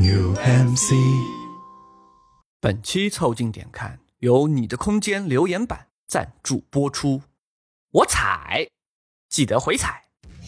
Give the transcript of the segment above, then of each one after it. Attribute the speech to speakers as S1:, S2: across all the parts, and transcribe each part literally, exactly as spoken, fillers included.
S1: U M C。
S2: 本期凑近点看由你的空间留言板赞助播出。我踩，记得回踩。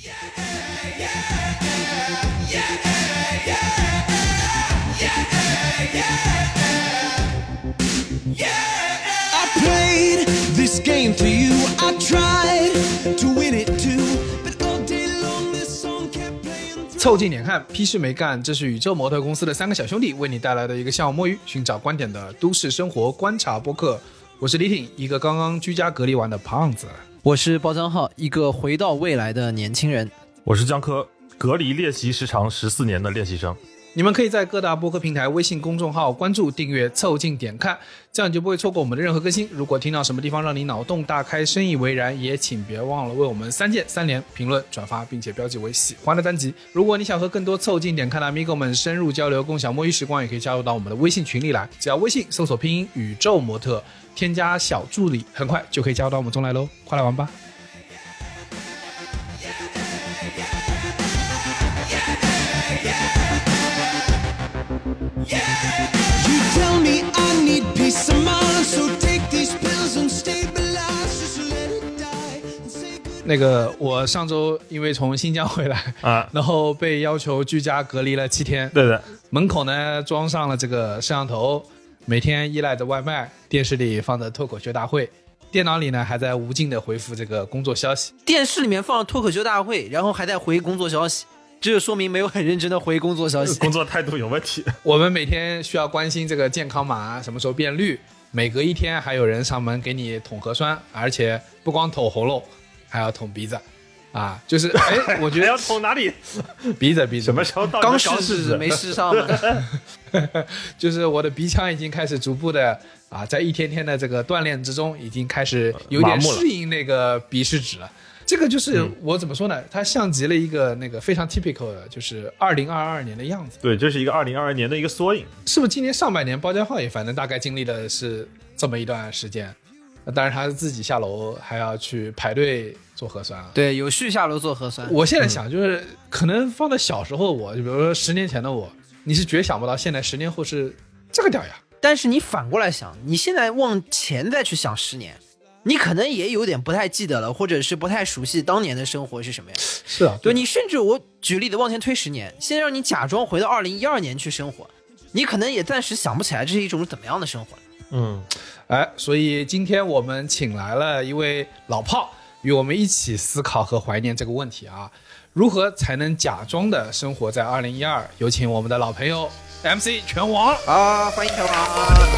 S1: I played this game for you. I tried to win it too, but all day long this song kept playing.
S3: 凑近点看，屁事没干，这是宇宙模特公司的三个小兄弟为你带来的一个下午摸鱼、寻找观点的都市生活观察播客。我是李挺，一个刚刚居家隔离完的胖子。
S4: 我是包张浩，一个回到未来的年轻人。
S5: 我是江科，隔离练习时长十四年的练习生。
S3: 你们可以在各大播客平台、微信公众号关注、订阅、凑近点看，这样你就不会错过我们的任何更新。如果听到什么地方让你脑洞大开、深以为然，也请别忘了为我们三键三连、评论、转发，并且标记为喜欢的单集。如果你想和更多凑近点看的 Amigo 们深入交流、共享摸鱼时光，也可以加入到我们的微信群里来。只要微信搜索拼音宇宙模特，添加小助理，很快就可以加入到我们中来喽！快来玩吧！
S1: You tell me I need peace of mind, so take these pills and stabilize. Just let it die and say good.
S3: 那个，我上周因为从新疆回来
S5: 啊，
S3: 然后被要求居家隔离了七天。
S5: 对的，
S3: 门口呢装上了这个摄像头，每天依赖着外卖，电视里放着脱口秀大会，电脑里呢还在无尽的回复这个工作消息。
S4: 电视里面放了脱口秀大会，然后还在回工作消息，这就说明没有很认真的回工作消息，
S5: 工作态度有问题。
S3: 我们每天需要关心这个健康码什么时候变绿，每隔一天还有人上门给你捅核酸，而且不光捅喉咙，还要捅鼻子。啊，就是哎，我觉得
S5: 要捅哪里？
S3: 鼻子鼻子。
S5: 什么时候到
S4: 刚试试没试上吗？
S3: 就是我的鼻腔已经开始逐步的啊，在一天天的这个锻炼之中，已经开始有点适应那个鼻试纸了。这个就是我怎么说呢？它像极了一个那个非常 typical 的，就是二零二二年的样子。
S5: 对，这是一个二零二二年的一个缩影。
S3: 是不是今年上半年包家浩也反正大概经历的是这么一段时间？当然他自己下楼还要去排队做核酸啊。
S4: 对，有序下楼做核酸。
S3: 我现在想，就是、嗯、可能放在小时候的我，就比如说十年前的我，你是绝想不到现在十年后是这个屌呀。
S4: 但是你反过来想，你现在往前再去想十年，你可能也有点不太记得了，或者是不太熟悉当年的生活是什么样。
S3: 是啊，
S4: 对，你甚至我举例的往前推十年，现在让你假装回到二零一二年去生活，你可能也暂时想不起来这是一种怎么样的生活。
S3: 嗯，哎，所以今天我们请来了一位老炮，与我们一起思考和怀念这个问题啊，如何才能假装的生活在二零一二？有请我们的老朋友 M C 拳王
S4: 啊，欢迎拳王。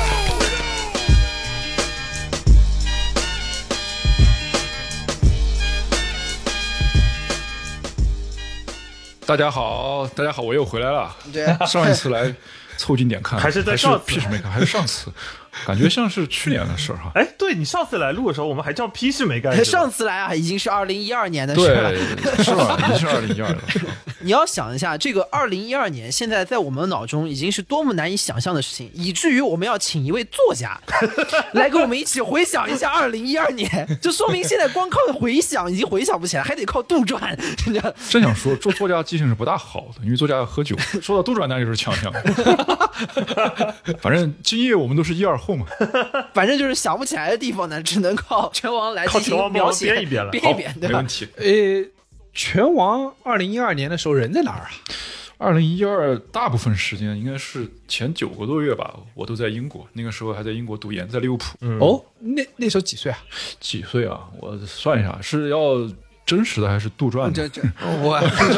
S6: 大家好，大家好，我又回来了。上一次来凑近点看，
S5: 还是在上次，
S6: 屁事没干，还是上次，感觉像是去年的事儿哈。
S5: 哎，对你上次来录的时候，我们还叫屁事没干。
S4: 上次来啊，已经是二零一二年的事了，
S6: 对，是吧？已经是二零一二了。
S4: 你要想一下，这个二零一二年现在在我们脑中已经是多么难以想象的事情，以至于我们要请一位作家来跟我们一起回想一下二零一二年，就说明现在光靠回想已经回想不起来，还得靠杜撰。
S6: 真想说，做作家记性是不大好的，因为作家要喝酒。说到杜撰，那就是强项。反正今夜我们都是一二后嘛。
S4: 反正就是想不起来的地方呢，只能靠拳王来进行描写，
S5: 编一编了，
S4: 编一编，对吧？
S6: 没问题。
S3: 呃，拳王二零一二年的时候人在哪儿啊？
S6: 二零一二大部分时间应该是前九个多月吧，我都在英国，那个时候还在英国读研，在利物浦。
S3: 嗯、哦，那那时候几岁啊？
S6: 几岁啊？我算一下，是要真实的还是杜撰的？
S4: 这这
S3: 我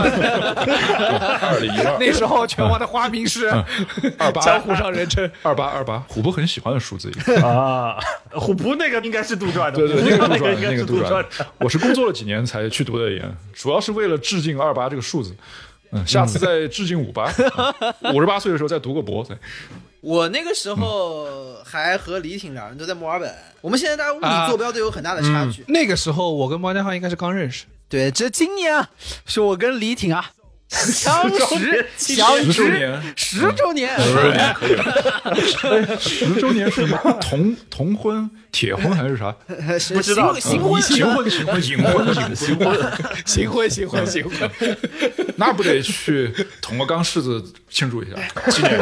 S6: 二零一二
S3: 那时候拳王的花名是
S6: 二八，
S3: 江湖上人称
S6: 二八二八，虎扑很喜欢的数字
S5: 啊。虎扑那个应该是杜撰的，
S6: 对对，那个杜撰，
S5: 那个
S6: 杜撰。我是工作了几年才去读的研，主要是为了致敬二八这个数字。嗯，下次再致敬五八，五十八岁的时候再读个博。
S4: 我那个时候还和李挺两人都在墨尔本，我们现在大家物理坐标都有很大的差距。
S3: 啊嗯、那个时候我跟包家浩应该是刚认识。
S4: 对，这今年啊，是我跟李挺啊相识相识
S6: 十周年，
S4: 十周年，
S6: 十周年可以了。十周年是什么？同同婚铁婚还是啥？
S4: 不
S5: 知道
S4: 行婚
S6: 行婚行婚行婚行婚
S3: 行婚行婚行婚，
S6: 那不得去捅个钢柿子庆祝一下纪念？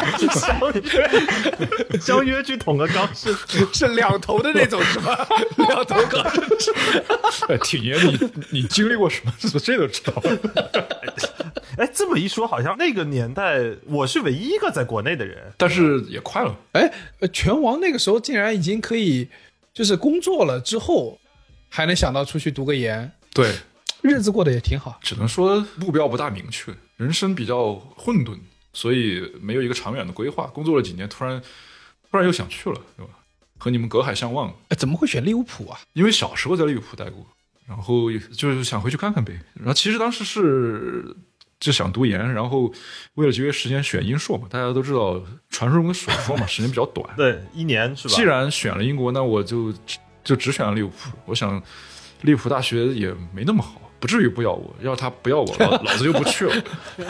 S5: 相约去捅个钢是
S3: 是两头的那种是吧？两头钢
S6: 哎，挺爷，你你经历过什么？这都知道。
S5: 哎，这么一说，好像那个年代我是唯一一个在国内的人，
S6: 但是也快了。
S3: 哎，拳王那个时候竟然已经可以，就是工作了之后，还能想到出去读个研，
S6: 对，
S3: 日子过得也挺好。
S6: 只能说目标不大明确，人生比较混沌，所以没有一个长远的规划。工作了几年，突然突然又想去了，对吧？和你们隔海相望。
S3: 哎，怎么会选利物浦啊？
S6: 因为小时候在利物浦待过，然后就是想回去看看呗。然后其实当时是就想读研，然后为了节约时间选英硕嘛。大家都知道传说中的水硕嘛，时间比较短。
S5: 对，一年是吧？
S6: 既然选了英国，那我就就只选了利物浦。我想利物浦大学也没那么好，不至于不要我。要他不要我，老老子就不去了。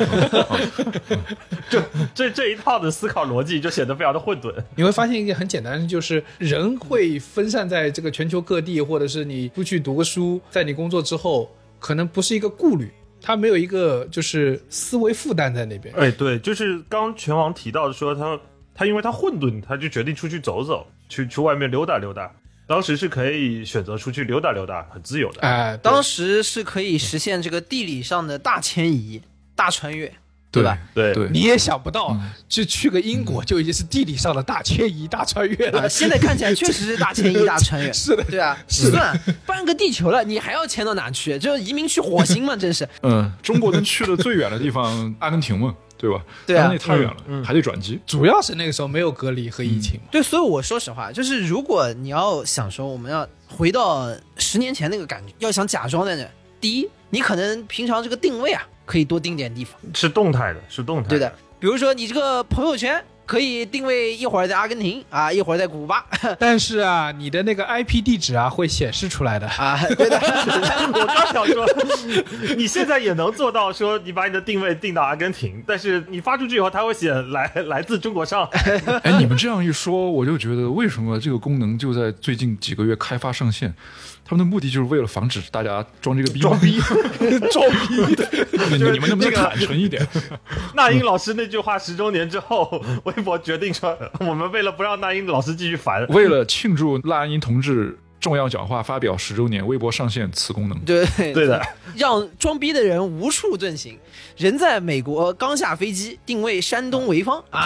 S5: 这这这一套的思考逻辑就显得非常的混沌。
S3: 你会发现一个很简单的，就是人会分散在这个全球各地，或者是你出去读个书，在你工作之后，可能不是一个顾虑。他没有一个就是思维负担在那边。
S5: 哎，对，就是刚拳王提到说他他因为他混沌，他就决定出去走走，去去外面溜达溜达。当时是可以选择出去溜达溜达，很自由的。
S3: 哎，
S4: 当时是可以实现这个地理上的大迁移、大穿越，对吧？
S5: 对
S6: 对，
S3: 你也想不到，就去个英国就已经是地理上的大迁移、大穿越了。
S4: 啊，现在看起来确实是大迁移、大穿越。
S3: 是的，
S4: 对啊，是算半个地球了，你还要迁到哪去？就移民去火星嘛，真是。
S6: 嗯，中国能去的最远的地方，阿根廷嘛，对吧？
S4: 对啊
S6: 那太远了，嗯嗯、还得转机。
S3: 主要是那个时候没有隔离和疫情嘛。
S4: 对，所以我说实话，就是如果你要想说我们要回到十年前那个感觉，要想假装在那，第一，你可能平常这个定位啊，可以多定点地方，
S5: 是动态的，是动态的。
S4: 对的，比如说你这个朋友圈可以定位一会儿在阿根廷啊，一会儿在古巴，
S3: 但是啊，你的那个 I P 地址啊会显示出来的
S4: 啊。对的，
S5: 我刚想说，你现在也能做到，说你把你的定位定到阿根廷，但是你发出去以后，它会写来来自中国上。
S6: 哎，你们这样一说，我就觉得为什么这个功能就在最近几个月开发上线？他们的目的就是为了防止大家装这个逼，
S5: 装逼，
S6: 装逼的。你们能不能坦诚一点？
S5: 那英老师那句话十周年之后，微博决定说，我们为了不让那英老师继续烦，
S6: 为了庆祝那英同志重要讲话发表十周年，微博上线此功能。
S4: 对
S5: 对的，
S4: 让装逼的人无处遁形。人在美国刚下飞机，定位山东潍坊啊。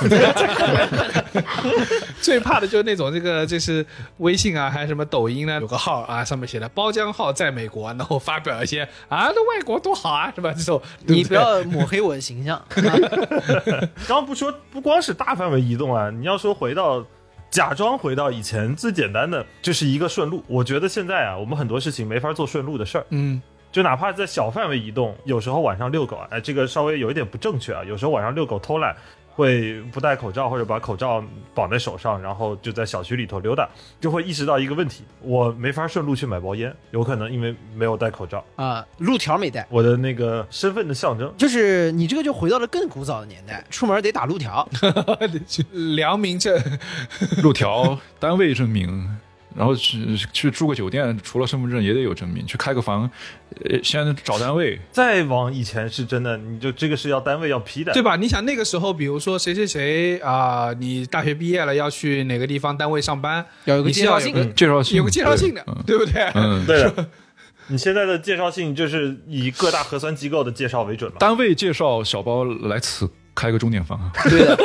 S3: 最怕的就是那种这个就是微信啊，还是什么抖音呢，有个号啊，上面写的包浆号在美国，然后发表一些啊，那外国多好啊，是吧？这种
S4: 你不要抹黑我的形象。
S5: 刚不说不光是大范围移动啊，你要说回到。假装回到以前最简单的就是一个顺路。我觉得现在啊，我们很多事情没法做顺路的事儿。
S3: 嗯，
S5: 就哪怕在小范围移动，有时候晚上遛狗啊，哎，这个稍微有一点不正确啊。有时候晚上遛狗偷懒，会不戴口罩或者把口罩绑在手上，然后就在小区里头溜达，就会意识到一个问题：我没法顺路去买包烟，有可能因为没有戴口罩
S4: 啊，路条没带，
S5: 我的那个身份的象征。
S4: 就是你这个就回到了更古早的年代，出门得打路条，
S3: 良民证、
S6: 路条、单位证明。然后去去住个酒店，除了身份证也得有证明。去开个房，呃，先找单位。
S5: 再往以前是真的，你就这个是要单位要批的，
S3: 对吧？你想那个时候，比如说谁谁谁啊、呃，你大学毕业了要去哪个地方单位上班，
S4: 要有个介绍信，
S6: 嗯、介绍信
S3: 有个介绍信的，对, 对不对？
S6: 嗯，
S5: 对的。你现在的介绍信就是以各大核酸机构的介绍为准嘛？
S6: 单位介绍小包来此开个钟点房。
S4: 对的。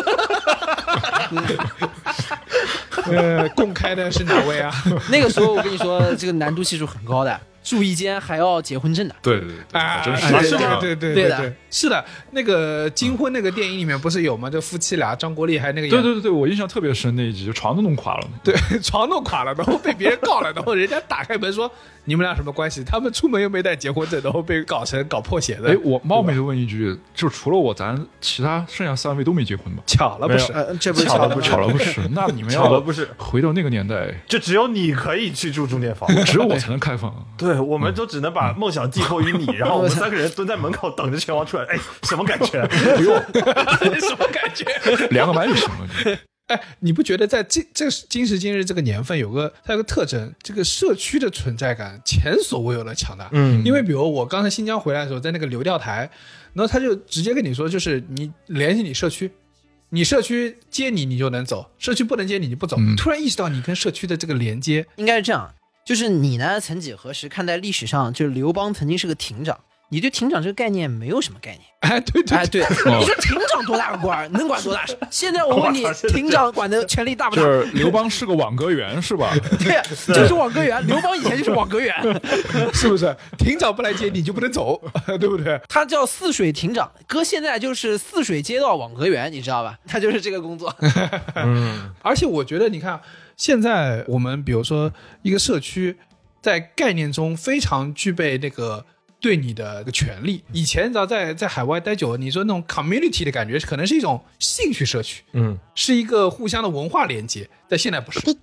S3: 呃，公开的是哪位啊？
S4: 那个时候我跟你说，这个难度系数很高的，住一间还要结婚证的。
S6: 对对对，
S3: 啊，
S6: 真是
S3: 是的，对对对
S4: 的，
S3: 是的。那个金婚那个电影里面不是有吗？就夫妻俩，张国立还那个演。
S6: 对对对对，我印象特别深那一集，就床都弄垮了。
S3: 对，床弄垮了，然后被别人告了，然后人家打开门说你们俩什么关系？他们出门又没带结婚证，然后被搞成搞破鞋的。
S6: 哎，我冒昧的问一句，就除了我，咱其他剩下三位都没结婚吗？
S3: 巧了不是？
S4: 呃、这不是
S5: 巧了不是？
S6: 巧了不是？那你们要
S5: 巧了不是？
S6: 回到那个年代，
S5: 就只有你可以去住钟点房，
S6: 只有我才能开房。
S5: 对，我们都只能把梦想寄托于你，然后我们三个人蹲在门口等着拳王出来。哎，什么感觉？
S6: 不用，
S3: 什么感觉？
S6: 量个麦就行了。
S3: 哎，你不觉得在这这今时今日这个年份有个它有个特征，这个社区的存在感前所未有的强大。
S5: 嗯，
S3: 因为比如我刚才新疆回来的时候，在那个流调台，然后他就直接跟你说，就是你联系你社区，你社区接你你就能走，社区不能接你你不走。
S6: 嗯、
S3: 突然意识到你跟社区的这个连接，
S4: 应该是这样，就是你呢，曾几何时看待历史上，就是刘邦曾经是个亭长。你对亭长这个概念没有什么概念，
S3: 哎，对对
S4: 哎对，你说亭长多大个官儿，能管多大事？现在我问你，亭长管的权力大不大？
S6: 就是刘邦是个网格员是吧？
S4: 对呀、啊，就是网格员。刘邦以前就是网格员，
S3: 是不是？亭长不来接你就不能走，对不对？
S4: 他叫泗水亭长，哥现在就是泗水街道网格员，你知道吧？他就是这个工作。
S3: 嗯，而且我觉得，你看现在我们比如说一个社区，在概念中非常具备那个。对你的权利，以前你知道在在海外待久了，你说那种 community 的感觉，可能是一种兴趣社区，
S5: 嗯，
S3: 是一个互相的文化连接，但现在不是。
S6: 对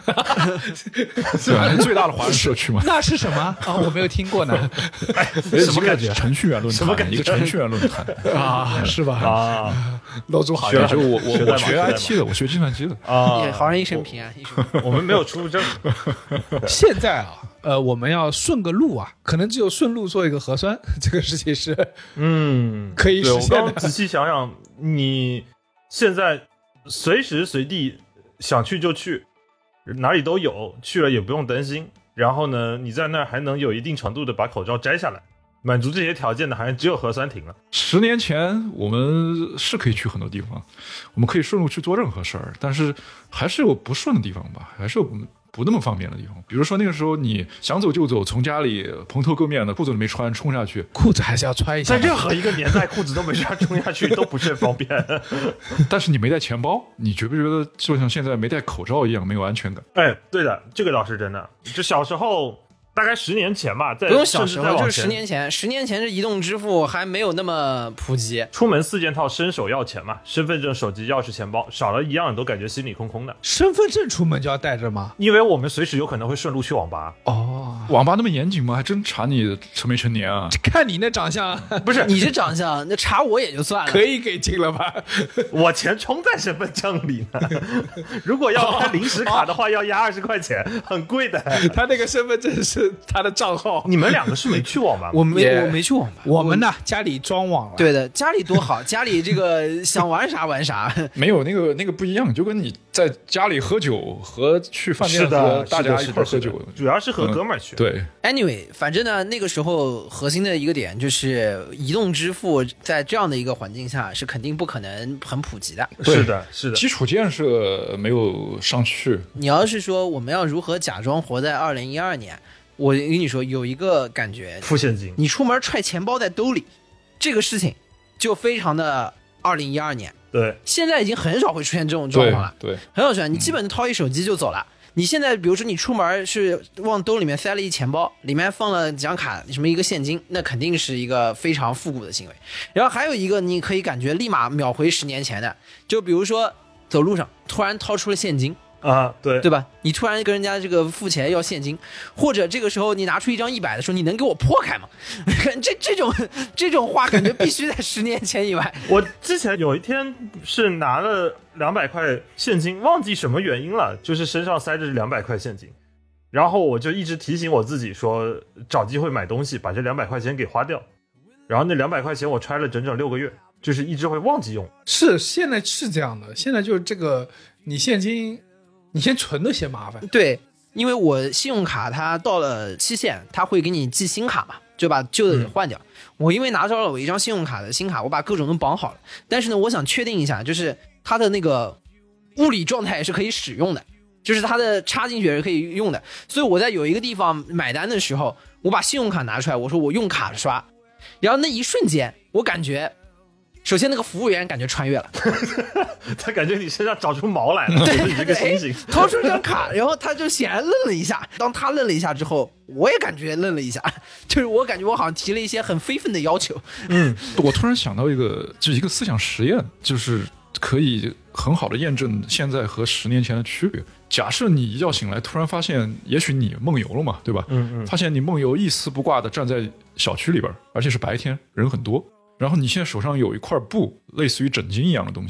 S6: 吧？最大的华人社区嘛。
S3: 那是什么啊、哦？我没有听过呢。
S5: 哎，什么感觉？
S6: 程序员论坛，什么感觉？一个程序员论坛
S3: 啊，是吧？
S5: 啊，
S3: 露出好
S6: 像就我我我学 I T 的，我学计算机的
S4: 啊，好人一生平安。一生
S5: 我们没有出入证。
S3: 现在啊。呃，我们要顺个路啊，可能只有顺路做一个核酸，这个事情是，
S5: 嗯，
S3: 可以实现的。
S5: 我刚仔细想想，你现在随时随地想去就去，哪里都有，去了也不用担心。然后呢，你在那儿还能有一定程度的把口罩摘下来，满足这些条件的，好像只有核酸亭了。
S6: 十年前我们是可以去很多地方，我们可以顺路去做任何事儿，但是还是有不顺的地方吧，还是有不那么方便的地方，比如说那个时候你想走就走，从家里蓬头垢面的，裤子都没穿冲下去，
S3: 裤子还是要穿一下。
S5: 在任何一个年代，裤子都没穿冲下去都不是很方便。
S6: 但是你没带钱包，你觉不觉得就像现在没戴口罩一样没有安全感？
S5: 哎，对的，这个倒是真的。就小时候。大概十年前吧，在
S4: 不用小时候，就是十年前。十年前这移动支付还没有那么普及。
S5: 出门四件套，伸手要钱嘛，身份证、手机、钥匙、钱包，少了一样都感觉心里空空的。
S3: 身份证出门就要带着吗？
S5: 因为我们随时有可能会顺路去网吧。
S3: 哦，
S6: 网吧那么严谨吗？还真查你成没成年啊？
S3: 看你那长相，
S4: 不是你这长相，那查我也就算了，
S3: 可以给进了吧？
S5: 我钱充在身份证里呢。如果要开临时卡的话，要压二十块钱，很贵的。
S3: 他那个身份证是他的账号。
S5: 你们两个是没去网吧吗？
S4: 我没，我没去网吧。
S3: 我们呢，家里装网了。
S4: 对的，家里多好，家里这个想玩啥玩啥。
S6: 没有那个那个不一样，就跟你在家里喝酒和去饭店和大家一块喝酒，
S5: 主要是和哥们儿去。
S6: 嗯、对
S4: ，anyway， 反正呢，那个时候核心的一个点就是移动支付在这样的一个环境下是肯定不可能很普及的。
S5: 是的，是的，
S6: 基础建设没有上去。
S4: 你要是说我们要如何假装活在二零一二年？我跟你说，有一个感觉，
S5: 付现金，
S4: 你出门揣钱包在兜里，这个事情就非常的二零一二年。
S5: 对，
S4: 现在已经很少会出现这种状况了。
S6: 对，对
S4: 很少出现，你基本掏一手机就走了。嗯、你现在比如说你出门是往兜里面塞了一钱包，里面放了几张卡，什么一个现金，那肯定是一个非常复古的行为。然后还有一个你可以感觉立马秒回十年前的，就比如说走路上突然掏出了现金。
S5: 啊，对
S4: 对吧？你突然跟人家这个付钱要现金，或者这个时候你拿出一张一百的时候，你能给我破开吗？这这种这种话，感觉必须在十年前以外。
S5: 我之前有一天是拿了两百块现金，忘记什么原因了，就是身上塞着两百块现金，然后我就一直提醒我自己说，找机会买东西，把这两百块钱给花掉。然后那两百块钱我揣了整整六个月，就是一直会忘记用。
S3: 是现在是这样的，现在就是这个你现金。你先存都嫌麻烦，
S4: 对，因为我信用卡它到了期限，它会给你寄新卡嘛，就把旧的给换掉。嗯、我因为拿着了我一张信用卡的新卡，我把各种都绑好了，但是呢，我想确定一下，就是它的那个物理状态是可以使用的，就是它的插进去也是可以用的。所以我在有一个地方买单的时候，我把信用卡拿出来，我说我用卡刷，然后那一瞬间，我感觉。首先，那个服务员感觉穿越了，
S5: 他感觉你身上长出毛来了，对，你这个心情。
S4: 掏出一张卡，然后他就显然愣了一下。当他愣了一下之后，我也感觉愣了一下，就是我感觉我好像提了一些很非分的要求。
S6: 嗯，我突然想到一个，就是一个思想实验，就是可以很好的验证现在和十年前的区别。假设你一觉醒来，突然发现，也许你梦游了嘛，对吧？嗯嗯。发现你梦游一丝不挂的站在小区里边，而且是白天，人很多。然后你现在手上有一块布，类似于枕巾一样的东西，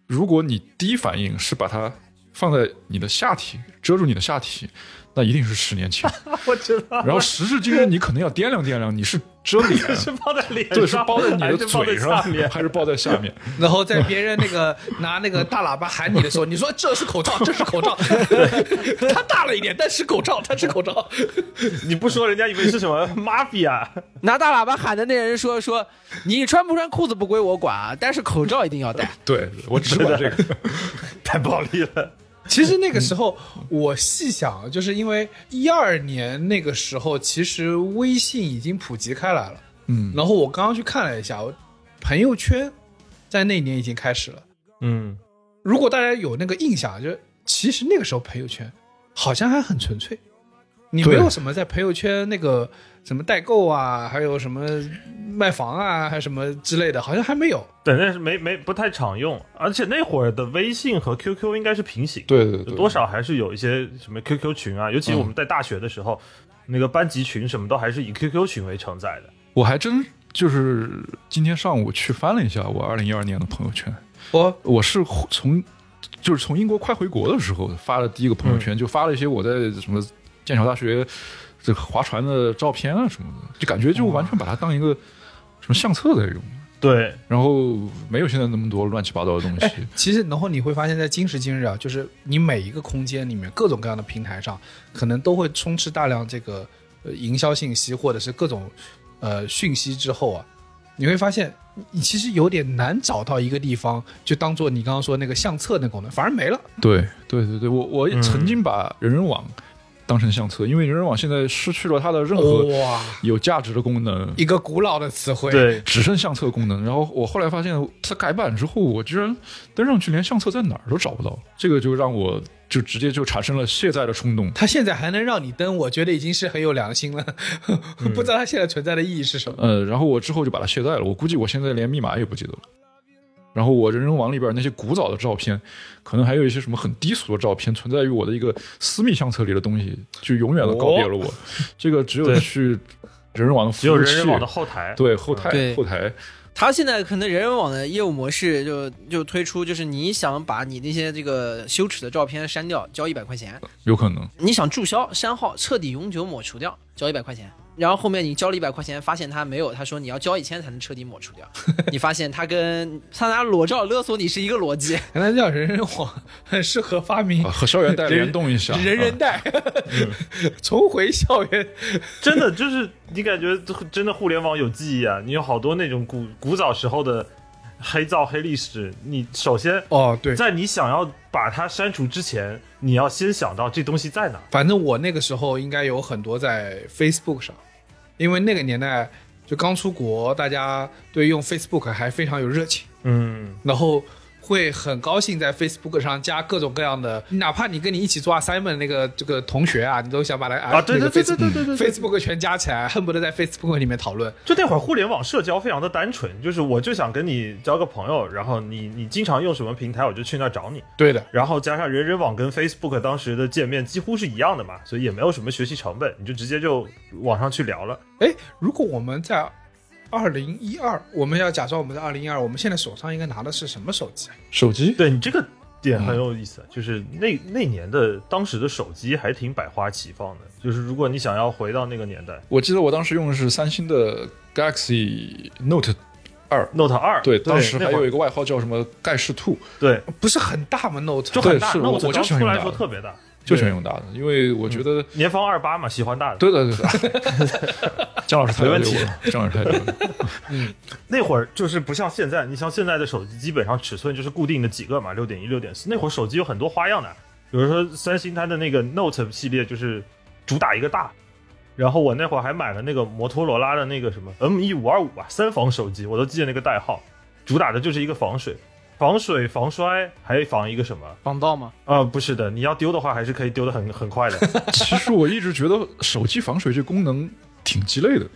S6: 如果你第一反应是把它放在你的下体，遮住你的下体，那一定是十年前。
S5: 我知道。
S6: 然后时至今日，你可能要掂量掂量，你是遮脸，
S5: 是包在脸上，
S6: 对，是包在你的
S5: 还是包在
S6: 嘴
S5: 下面
S6: 上，还是包在下面？
S3: 然后在别人那个拿那个大喇叭喊你的时候，你说这是口罩，这是口罩，它大了一点，但是口罩，它是口罩。
S5: 你不说，人家以为是什么 mafia。
S4: 拿大喇叭喊的那人说说，你穿不穿裤子不归我管啊，但是口罩一定要戴。
S6: 对，我只管这个。
S5: 太暴力了。
S3: 其实那个时候我细想，就是因为一二年那个时候，其实微信已经普及开来了。
S6: 嗯，
S3: 然后我刚刚去看了一下，朋友圈在那年已经开始了。
S5: 嗯，
S3: 如果大家有那个印象，就其实那个时候朋友圈好像还很纯粹，你没有什么在朋友圈那个什么代购啊，还有什么卖房啊，还有什么之类的，好像还没有。
S5: 对，那是没没不太常用，而且那会儿的微信和 Q Q 应该是平行，
S6: 对对对，
S5: 多少还是有一些什么 Q Q 群啊，尤其我们在大学的时候，嗯、那个班级群什么都还是以 Q Q 群为承载的。
S6: 我还真就是今天上午去翻了一下我二零一二年的朋友圈，
S3: 我
S6: 我是从就是从英国快回国的时候发的第一个朋友圈，嗯、就发了一些我在什么剑桥大学这个划船的照片啊什么的，就感觉就完全把它当一个什么相册在用。
S5: 对，
S6: 然后没有现在那么多乱七八糟的东西。
S3: 其实，然后你会发现在今时今日啊，就是你每一个空间里面，各种各样的平台上，可能都会充斥大量这个呃营销信息或者是各种呃讯息之后啊，你会发现你其实有点难找到一个地方，就当做你刚刚说那个相册那功能，反而没了。
S6: 对对对对，我我曾经把人人网当成相册，因为人人网现在失去了它的任何有价值的功能，
S3: 一个古老的词汇，
S5: 对，
S6: 只剩相册功能。然后我后来发现，它改版之后，我居然登上去连相册在哪儿都找不到，这个就让我就直接就产生了卸载的冲动。
S3: 它现在还能让你登，我觉得已经是很有良心了，嗯、不知道它现在存在的意义是什么。
S6: 呃，然后我之后就把它卸载了，我估计我现在连密码也不记得了。然后我人人网里边那些古早的照片，可能还有一些什么很低俗的照片存在于我的一个私密相册里的东西，就永远的告别了我。哦、这个只有去人人网的服务器，
S5: 只有人人网的后台，
S6: 对后台、
S4: 嗯、
S6: 后台。
S4: 他现在可能人人网的业务模式就就推出，就是你想把你那些这个羞耻的照片删掉，交一百块钱，
S6: 有可能。
S4: 你想注销删号，彻底永久抹除掉，交一百块钱。然后后面你交了一百块钱，发现他没有，他说你要交一千才能彻底抹除掉。你发现他跟他拿裸照勒索你是一个逻辑。
S3: 原来叫人人网很适合发明、
S6: 啊、和校园贷联动一下，
S3: 人人贷、啊嗯、重回校园。
S5: 真的就是你感觉真的互联网有记忆啊，你有好多那种古古早时候的黑皂黑历史，你首先
S3: 哦对，
S5: 在你想要把它删除之前，你要先想到这东西在哪。
S3: 反正我那个时候应该有很多在 Facebook 上，因为那个年代就刚出国，大家对用 Facebook 还非常有热情，
S5: 嗯，
S3: 然后会很高兴在 Facebook 上加各种各样的，哪怕你跟你一起做 assignment 那个这个同学啊，你都想把它
S5: 啊，对对对对对对对
S3: Facebook 全加起来，恨不得在 Facebook 里面讨论。
S5: 就那会儿互联网社交非常的单纯，就是我就想跟你交个朋友，然后你你经常用什么平台，我就去那找你。
S3: 对的，
S5: 然后加上人人网跟 Facebook 当时的界面几乎是一样的嘛，所以也没有什么学习成本，你就直接就网上去聊了。
S3: 哎，如果我们在二零一二，我们要假装我们在二零一二，我们现在手上应该拿的是什么手机？
S6: 手机？
S5: 对，你这个点很有意思，嗯、就是那那年的当时的手机还挺百花齐放的。就是如果你想要回到那个年代，
S6: 我记得我当时用的是三星的 Galaxy Note 二
S5: Note 二，
S6: 对，当时还有一个外号叫什么盖世兔，
S5: 对，
S3: 不是很大吗 ？Note
S5: 就很大
S6: ，Note
S5: 我
S6: 就喜欢用大的，
S5: 出来说特别大。
S6: 就喜欢用大的，因为我觉得、
S5: 嗯、年方二八嘛，喜欢大的。
S6: 对对对对，姜老师太溜了，姜老师太溜了。
S5: 嗯，那会儿就是不像现在，你像现在的手机，基本上尺寸就是固定的几个嘛，六点一、六点四。那会儿手机有很多花样的，比如说三星它的那个 Note 系列就是主打一个大，然后我那会儿还买了那个摩托罗拉的那个什么 M 一五二五啊，三防手机，我都记得那个代号，主打的就是一个防水。防水防摔还防一个什么
S4: 防盗吗？
S5: 啊、呃，不是的，你要丢的话还是可以丢的很很快的。
S6: 其实我一直觉得手机防水这功能挺鸡肋的，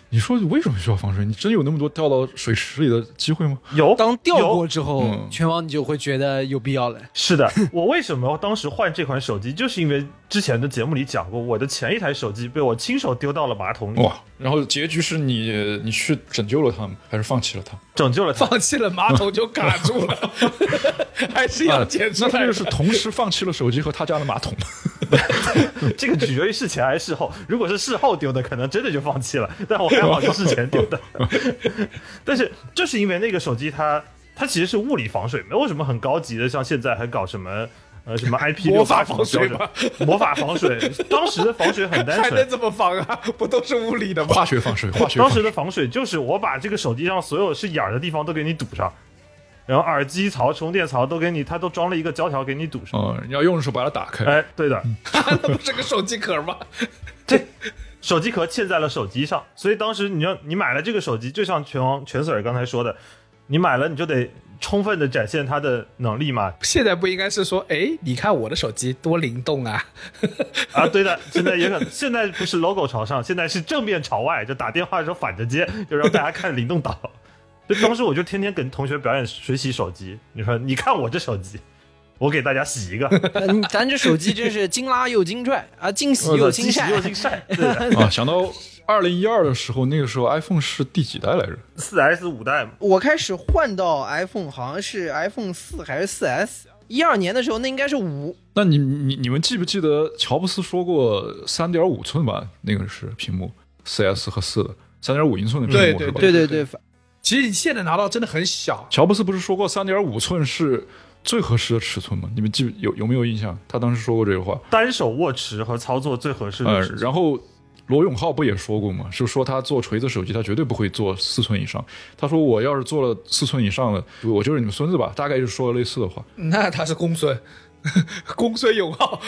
S6: 你说为什么需要防水？你真有那么多掉到水池里的机会吗？
S5: 有，
S4: 当掉
S5: 有
S4: 过之后，
S6: 嗯
S4: 拳王你就会觉得有必要了。
S5: 是的，我为什么当时换这款手机，就是因为之前的节目里讲过，我的前一台手机被我亲手丢到了马桶里，
S6: 哇！然后结局是你你去拯救了他们，还是放弃了他？
S5: 拯救了它。
S3: 放弃了马桶就卡住了，还是要捡出来。
S6: 那他这个是同时放弃了手机和他家的马桶。
S5: 这个取决于事前还是事后。如果是事后丢的，可能真的就放弃了。但我还好是事前丢的。但是就是因为那个手机它它其实是物理防水，没有什么很高级的，像现在还搞什么呃什么 I P 六
S3: 魔法防水
S5: 吧
S3: 吧，
S5: 魔法防水。当时的防水很单纯，
S3: 还能怎么防啊？不都是物理的吗？
S6: 化学防水，化学
S5: 当
S6: 防水。
S5: 时的防水就是我把这个手机上所有是眼儿的地方都给你堵上。然后耳机槽、充电槽都给你，它都装了一个胶条给你堵上。
S6: 嗯，你要用的时候把它打开。
S5: 哎，对的，
S3: 那不是个手机壳吗？
S5: 这手机壳嵌在了手机上，所以当时你要你买了这个手机，就像拳王拳 Sir 刚才说的，你买了你就得充分的展现它的能力嘛。
S3: 现在不应该是说，哎，你看我的手机多灵动啊！
S5: 啊，对的，现在也可能，现在不是 logo 朝上，现在是正面朝外，就打电话的时候反着接，就让大家看灵动岛。就当时我就天天跟同学表演水洗手机，你说你看我这手机，我给大家洗一个。
S4: 嗯，咱这手机真是精拉又精拽啊，精洗又精晒，
S5: 又精晒。对的
S6: 啊，想到二零一二的时候，那个时候 iPhone 是第几代来着？
S5: 四 S 五代嘛。
S4: 我开始换到 iPhone 好像是 iPhone 四还是四 S， 一二年的时候那应该是五。
S6: 那你你你们记不记得乔布斯说过三点五寸吧？那个是屏幕，四 S 和四的三点五英寸的屏幕是吧？
S4: 对对对。
S3: 其实你现在拿到真的很小。
S6: 乔布斯不是说过三点五寸是最合适的尺寸吗？你们记有有没有印象？他当时说过这个话，
S5: 单手握持和操作最合适的尺寸。
S6: 呃，然后罗永浩不也说过吗？就说他做锤子手机，他绝对不会做四寸以上。他说我要是做了四寸以上的，我就是你们孙子吧，大概就说了类似的话。
S3: 那他是公孙，公孙永浩。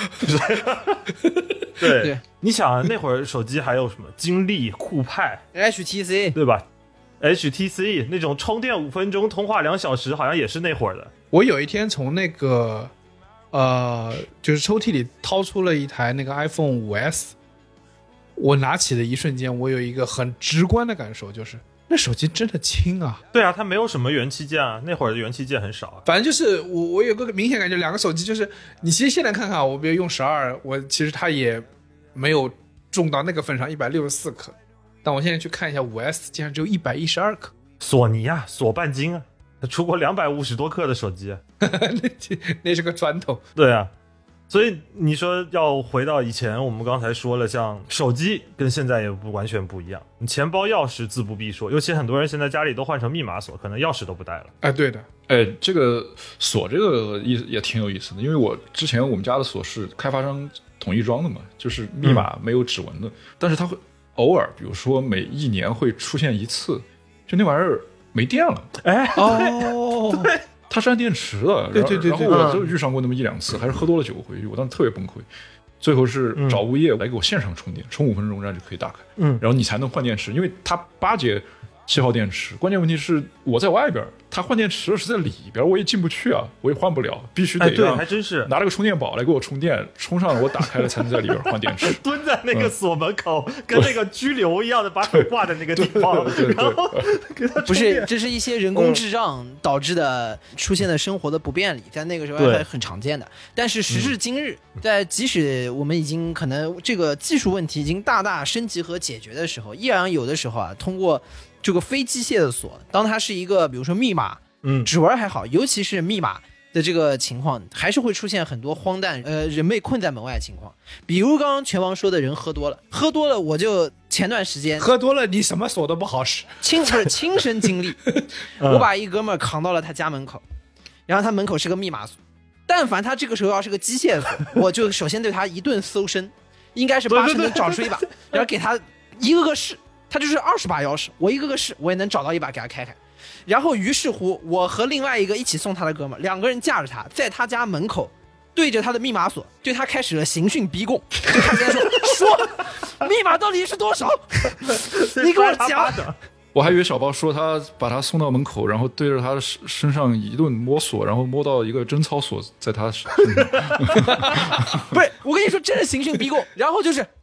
S5: 对，
S4: 对
S5: 你想啊，那会儿手机还有什么金立、酷派、
S4: H T C，
S5: 对吧？H T C 那种充电五分钟、通话两小时，好像也是那会儿的。
S3: 我有一天从那个呃，就是抽屉里掏出了一台那个 iPhone 五 S， 我拿起的一瞬间，我有一个很直观的感受，就是那手机真的轻啊。
S5: 对啊，它没有什么元器件啊，那会儿的元器件很少啊。
S3: 反正就是我我有个明显感觉，两个手机就是你其实现在看看，我比如用十二，我其实它也没有重到那个份上，一百六十四克。但我现在去看一下五 S， 竟然只有一百一十二克。
S5: 索尼啊，索半斤啊，它出过两百五十多克的手机、啊，
S3: 那那是个传统。
S5: 对啊，所以你说要回到以前，我们刚才说了，像手机跟现在也不完全不一样。你钱包、钥匙自不必说，尤其很多人现在家里都换成密码锁，可能钥匙都不带了。
S3: 哎，对的。
S6: 哎，这个锁这个意也挺有意思的，因为我之前我们家的锁是开发商统一装的嘛，就是密码没有指纹的，嗯、但是它会偶尔，比如说每一年会出现一次，就那玩意儿没电了。
S5: 哎，
S3: 哦，
S5: 对，
S6: 它是按电池的。
S3: 对对对对。
S6: 然后我就遇上过那么一两次，还是喝多了酒回去，我当时特别崩溃。最后是找物业来给我线上充电，充五分钟这样就可以打开。嗯，然后你才能换电池，因为它八节七号电池。关键问题是我在外边，它换电池是在里边，我也进不去啊，我也换不了，必须得、
S5: 哎、对，还真是
S6: 拿了个充电宝来给我充电，充上了我打开了才能在里边换电池。
S5: 蹲在那个锁门口，嗯、跟那个拘留一样的，把手挂在那个地方，然后给他
S4: 不是，这是一些人工智障导致的出现的生活的不便利，在那个时候还很常见的。但是时至今日，嗯、在即使我们已经可能这个技术问题已经大大升级和解决的时候，依然有的时候啊，通过这个非机械的锁，当它是一个比如说密码，
S5: 嗯，
S4: 指纹还好，尤其是密码的这个情况，还是会出现很多荒诞，呃，人被困在门外的情况。比如刚刚拳王说的人喝多了，喝多了，我就前段时间
S3: 喝多了，你什么锁都不好使，
S4: 亲不是亲身经历，我把一哥们儿扛到了他家门口，然后他门口是个密码锁，但凡他这个时候要是个机械锁，我就首先对他一顿搜身，应该是八成能找出一把，然后给他一个个试。他就是二十把钥匙，我一个个试，我也能找到一把给他开开。然后于是乎，我和另外一个一起送他的哥们，两个人架着他，在他家门口，对着他的密码锁，对他开始了刑讯逼供。就他跟他说：“说密码到底是多少？你给我讲。”
S6: 我还以为小包说他把他送到门口，然后对着他身上一顿摸索，然后摸到一个贞操锁在他身上。
S4: 不是，我跟你说，真是刑讯逼供。然后就是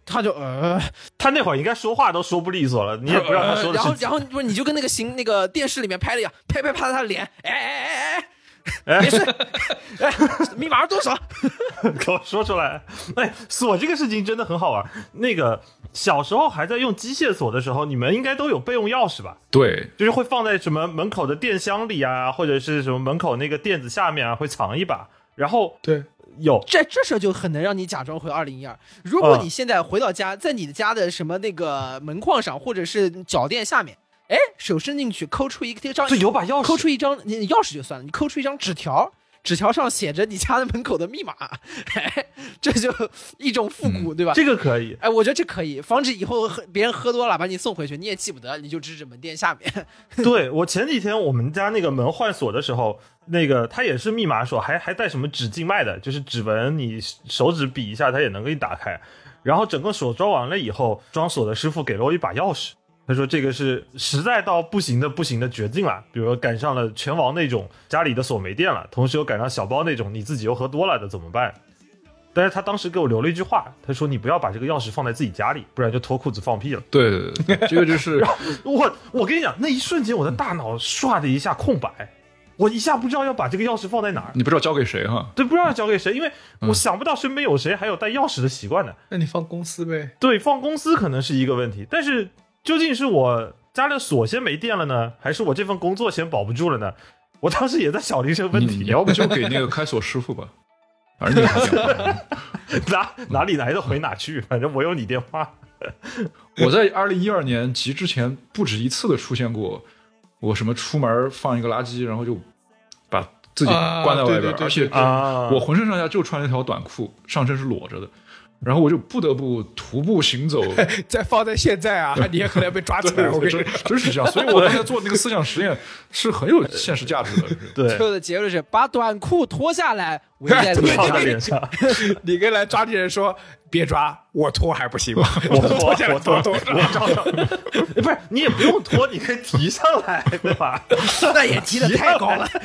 S4: 他就呃，
S5: 他那会儿应该说话都说不利索了，你也不让他说的
S4: 然后
S5: 是。
S4: 然后不是你就跟那个行那个电视里面拍的一样，拍拍拍他的脸，哎哎哎哎哎，没事，哎，密码是多少？
S5: 给我说出来。哎，锁这个事情真的很好玩。那个小时候还在用机械锁的时候，你们应该都有备用钥匙吧？
S6: 对，
S5: 就是会放在什么门口的电箱里啊，或者是什么门口那个垫子下面啊，会藏一把。然后
S3: 对，
S5: 有
S4: 这这时候就很能让你假装回二零一二。如果你现在回到家，在你的家的什么那个门框上，或者是脚垫下面，哎，手伸进去抠出一个张，
S5: 这有把钥匙，
S4: 抠出一张你钥匙就算了，你抠出一张纸条。纸条上写着你家的门口的密码，哎，这就一种复古，嗯、对吧？
S5: 这个可以，
S4: 哎，我觉得这可以，防止以后喝别人喝多了把你送回去，你也记不得，你就指指门店下面。
S5: 对，我前几天我们家那个门换锁的时候，那个它也是密码锁，还还带什么指静脉的，就是指纹，你手指比一下，它也能给你打开。然后整个锁装完了以后，装锁的师傅给了我一把钥匙。他说这个是实在到不行的不行的绝境了，比如赶上了拳王那种家里的锁没电了，同时又赶上小包那种你自己又喝多了的怎么办？但是他当时给我留了一句话，他说你不要把这个钥匙放在自己家里，不然就脱裤子放屁了。
S6: 对对对，这个就是
S5: 我我跟你讲，那一瞬间我的大脑唰的一下空白，我一下不知道要把这个钥匙放在哪儿，
S6: 你不知道交给谁哈？
S5: 对，不知道要交给谁，因为我想不到身边有谁还有带钥匙的习惯的。
S3: 那你放公司呗？
S5: 对，放公司可能是一个问题，但是究竟是我家的锁先没电了呢，还是我这份工作先保不住了呢？我当时也在想这个问题。
S6: 你要不就给那个开锁师傅吧，反正你还电话，
S5: 哪哪里来的回哪去，反正我有你电话。
S6: 我在二零一二年集之前不止一次的出现过，我什么出门放一个垃圾，然后就把自己关在外边，啊、对对对对，而且我浑身上下就穿了一条短裤，上身是裸着的。然后我就不得不徒步行走，
S3: 再放在现在啊，你也可能要被抓起来。我跟你
S6: 真真是这样，所以我刚才做那个思想实验是很有现实价值的。
S5: 对，
S4: 最后的结论是把短裤脱下来围在脸上。
S3: 你跟来抓的人说：“别抓，我脱还不行吗？
S5: 我脱
S3: 下来，
S5: 我脱，
S3: 脱
S5: 我照上。不是，你也不用脱，你可以提上来，对吧？
S4: 那也提的太高了，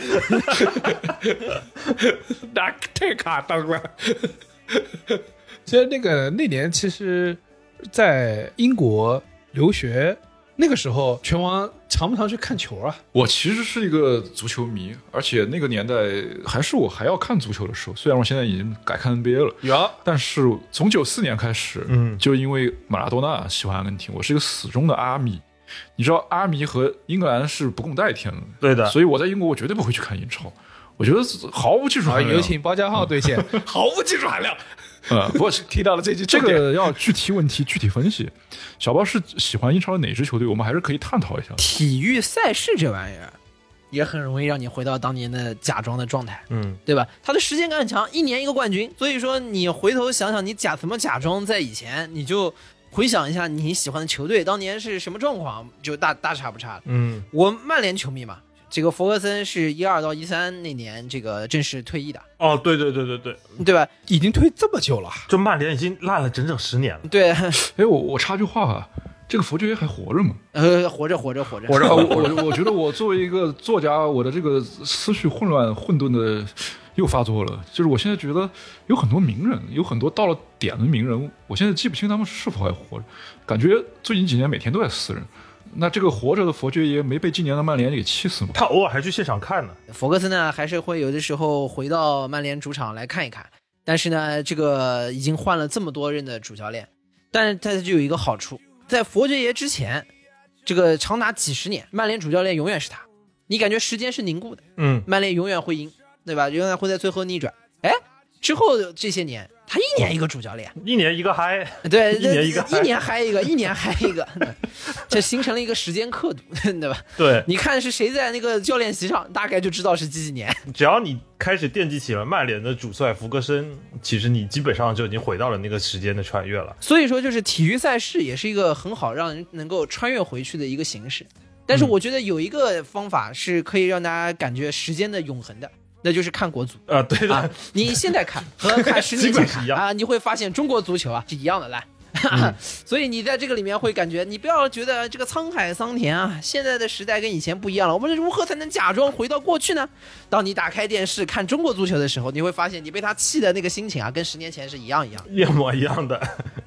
S3: 那太卡当了。”其实那个那年，其实，在英国留学那个时候，拳王常不常去看球啊？
S6: 我其实是一个足球迷，而且那个年代还是我还要看足球的时候。虽然我现在已经改看 N B A 了，
S3: 有，
S6: 但是从九四年开始，嗯，就因为马拉多纳喜欢阿根廷，我是一个死忠的阿迷。你知道阿迷和英格兰是不共戴天的，
S5: 对的。
S6: 所以我在英国我绝对不会去看英超，我觉得毫无技术含量。
S3: 有请包家浩兑现，毫无技术含量。
S6: 呃、嗯，不过
S3: 提到了这句，
S6: 这个要具体问题具体分析。小包是喜欢英超的哪支球队？我们还是可以探讨一下。
S4: 体育赛事这玩意儿也很容易让你回到当年的假装的状态，
S5: 嗯，
S4: 对吧？它的时间感很强，一年一个冠军，所以说你回头想想，你假怎么假装在以前，你就回想一下你喜欢的球队当年是什么状况，就大大差不差的。
S5: 嗯，
S4: 我曼联球迷嘛。这个弗格森是一二到一三那年这个正式退役的。
S5: 哦，对对对对对，
S4: 对吧？
S3: 已经退这么久了，
S5: 就曼联已经烂了整整十年了。
S4: 对，
S6: 哎，我我插句话啊，这个佛爵爷还活着吗？
S4: 呃，活着活着活着
S6: 活着。我我我觉得我作为一个作家，我的这个思绪混乱混沌的又发作了。就是我现在觉得有很多名人，有很多到了点的名人，我现在记不清他们是否还活着，感觉最近几年每天都在死人。那这个活着的佛爵爷没被今年的曼联给气死吗？
S5: 他偶尔还去现场看呢。
S4: 弗格森呢，还是会有的时候回到曼联主场来看一看。但是呢，这个已经换了这么多任的主教练，但是他就有一个好处，在佛爵爷之前，这个长达几十年，曼联主教练永远是他。你感觉时间是凝固的，
S5: 嗯，
S4: 曼联永远会赢，对吧？永远会在最后逆转。哎，之后这些年。他一年一个主教练，
S5: 一年一个嗨，
S4: 对，
S5: 一年一个，
S4: 一年嗨一个，一年嗨一个，这形成了一个时间刻度，对吧？
S5: 对，
S4: 你看是谁在那个教练席上，大概就知道是几几年。
S5: 只要你开始惦记起了曼联的主帅弗格森，其实你基本上就已经回到了那个时间的穿越了。
S4: 所以说，就是体育赛事也是一个很好让人能够穿越回去的一个形式。但是我觉得有一个方法是可以让大家感觉时间的永恒的。那就是看国足
S5: 啊，对的、
S4: 啊，你现在看和看十年前看啊，你会发现中国足球啊是一样的烂，嗯、所以你在这个里面会感觉，你不要觉得这个沧海桑田啊，现在的时代跟以前不一样了，我们如何才能假装回到过去呢？当你打开电视看中国足球的时候，你会发现你被他气的那个心情啊，跟十年前是一样一样，
S5: 一模一样的。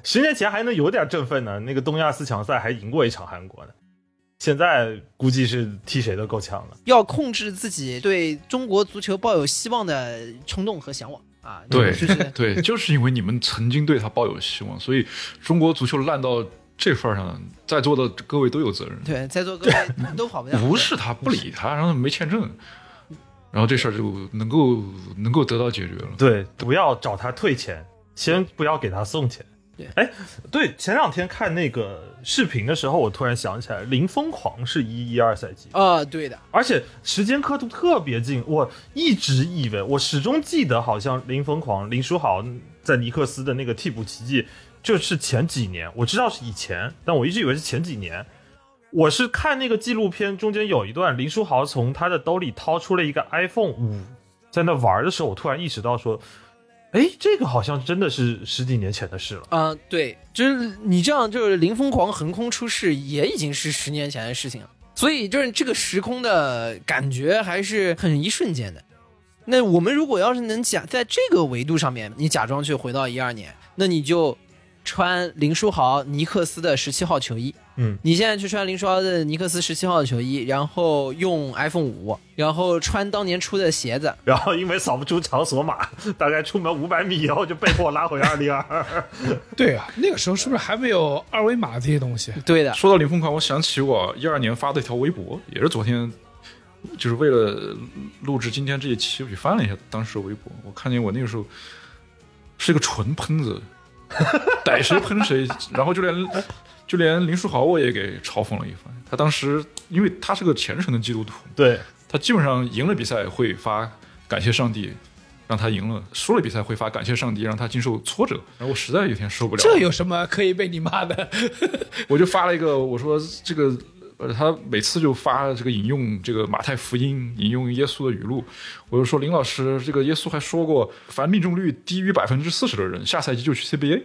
S5: 十年前还能有点振奋呢，那个东亚四强赛还赢过一场韩国呢。现在估计是踢谁都够呛了。
S4: 要控制自己对中国足球抱有希望的冲动和向往啊！
S6: 对，
S4: 就是
S6: 对，就是因为你们曾经对他抱有希望，所以中国足球烂到这份上，在座的各位都有责任。
S4: 对，在座各位都跑不掉。
S6: 无视他，不理他，然后没签证，然后这事儿就能够能够得到解决了。
S5: 对，不要找他退钱，先不要给他送钱。哎，对，前两天看那个视频的时候，我突然想起来，零疯狂是一一二赛季
S4: 啊、呃，对的，
S5: 而且时间刻度特别近。我一直以为，我始终记得，好像零疯狂林书豪在尼克斯的那个替补奇迹，就是前几年，我知道是以前，但我一直以为是前几年。我是看那个纪录片，中间有一段林书豪从他的兜里掏出了一个 iPhone 五，在那玩的时候，我突然意识到说，哎，这个好像真的是十几年前的事了
S4: 啊、呃！对，就是你这样，就是零疯狂横空出世，也已经是十年前的事情了。所以就是这个时空的感觉还是很一瞬间的。那我们如果要是能假在这个维度上面，你假装去回到一二年，那你就穿林书豪尼克斯的十七号球衣。
S5: 嗯，
S4: 你现在去穿林书豪的尼克斯十七号的球衣，然后用 iPhone 五，然后穿当年出的鞋子，
S5: 然后因为扫不出场所码，大概出门五百米以后就被迫拉回二零二二。
S3: 对啊，那个时候是不是还没有二维码这些东西？
S4: 对的。
S6: 说到林疯狂，我想起我一二年发的一条微博，也是昨天，就是为了录制今天这一期，我去翻了一下当时的微博，我看见我那个时候是一个纯喷子，逮谁喷谁，然后就连。就连林书豪我也给嘲讽了一番。他当时，因为他是个虔诚的基督徒，
S5: 对，
S6: 他基本上赢了比赛会发感谢上帝，让他赢了；输了比赛会发感谢上帝，让他经受挫折。然后我实在有一天受不了，
S3: 这有什么可以被你骂的？
S6: 我就发了一个，我说这个。呃，他每次就发这个引用这个马太福音，引用耶稣的语录。我就说林老师，这个耶稣还说过，凡命中率低于百分之四十的人，下赛季就去 C B A。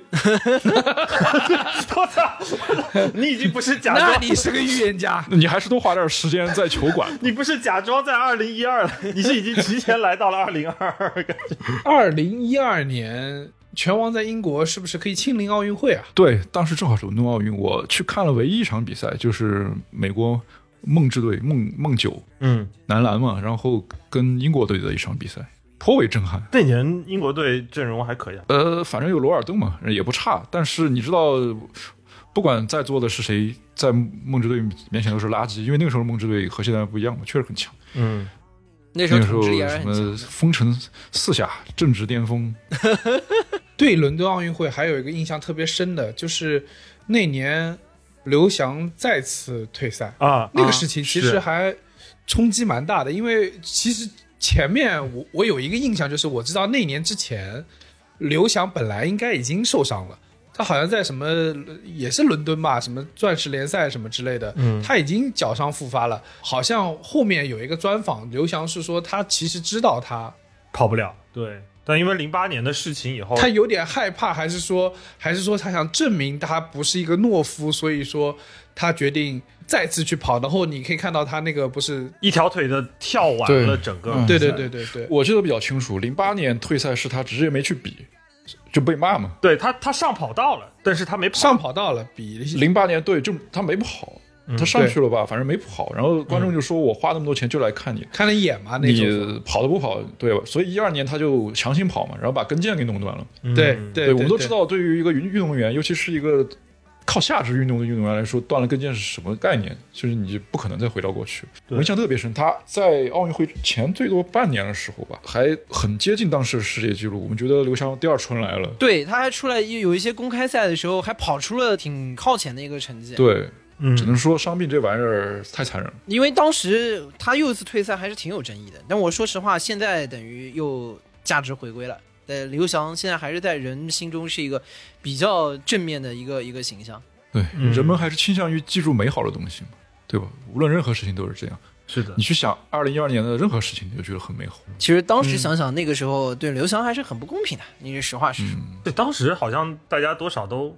S5: 我操！你已经不是假装，
S3: 那你是个预言家，
S6: 你还是多花点时间在球馆。
S5: 你不是假装在二零一二了，你是已经提前来到了二零二二。感觉
S3: 二零一二年。拳王在英国是不是可以亲临奥运会啊？
S6: 对，当时正好是伦敦奥运，我去看了唯一一场比赛，就是美国梦之队梦梦九，
S5: 嗯，
S6: 男篮嘛，然后跟英国队的一场比赛，颇为震撼。
S5: 那年英国队阵容还可以啊，
S6: 呃，反正有罗尔登嘛，也不差。但是你知道，不管在座的是谁，在梦之队面前都是垃圾，因为那个时候梦之队和现在不一样嘛，确实很强。
S5: 嗯。
S4: 那时候
S6: 统
S4: 治力还是
S6: 什么风尘四侠，正值巅峰。
S3: 对伦敦奥运会还有一个印象特别深的，就是那年刘翔再次退赛
S5: 啊，
S3: 那个事情其实还冲击蛮大的，因为其实前面我我有一个印象，就是我知道那年之前刘翔本来应该已经受伤了。他好像在什么也是伦敦吧，什么钻石联赛什么之类的，嗯，他已经脚伤复发了。好像后面有一个专访，刘翔是说他其实知道他
S5: 跑不了，对，但因为零八年的事情以后，
S3: 他有点害怕，还是说还是说他想证明他不是一个懦夫，所以说他决定再次去跑。然后你可以看到他那个不是
S5: 一条腿的跳完了整个，
S3: 对对对对对，
S6: 我记得比较清楚，零八年退赛是他直接没去比。就被骂嘛，
S5: 对他，他上跑道了，但是他没跑
S3: 上跑道了，比
S6: 零八年对，就他没跑，他上去了吧，反正没跑，然后观众就说我花那么多钱就来看你，
S3: 看了一眼嘛，那
S6: 你跑都不跑，对吧？所以一二年他就强行跑嘛，然后把跟腱给弄断了。
S3: 对对，
S6: 我们都知道，对于一个运运动员，尤其是一个靠下肢运动的运动员来说，断了跟腱是什么概念？就是你不可能再回到过去。我印象特别深，他在奥运会前最多半年的时候吧，还很接近当时的世界纪录。我们觉得刘翔第二春来了，
S4: 对，他还出来有一些公开赛的时候，还跑出了挺靠前的一个成绩。
S6: 对，
S5: 嗯，
S6: 只能说伤病这玩意儿太残忍了。
S4: 因为当时他又一次退赛还是挺有争议的，但我说实话，现在等于又价值回归了。呃，刘翔现在还是在人心中是一个比较正面的一个一个形象。
S6: 对、嗯，人们还是倾向于记住美好的东西嘛，对吧？无论任何事情都是这样。
S5: 是的，
S6: 你去想二零一二年的任何事情，你就觉得很美好。
S4: 其实当时想想，那个时候对刘翔还是很不公平的，你是实话实说。
S6: 嗯、
S5: 对，当时好像大家多少都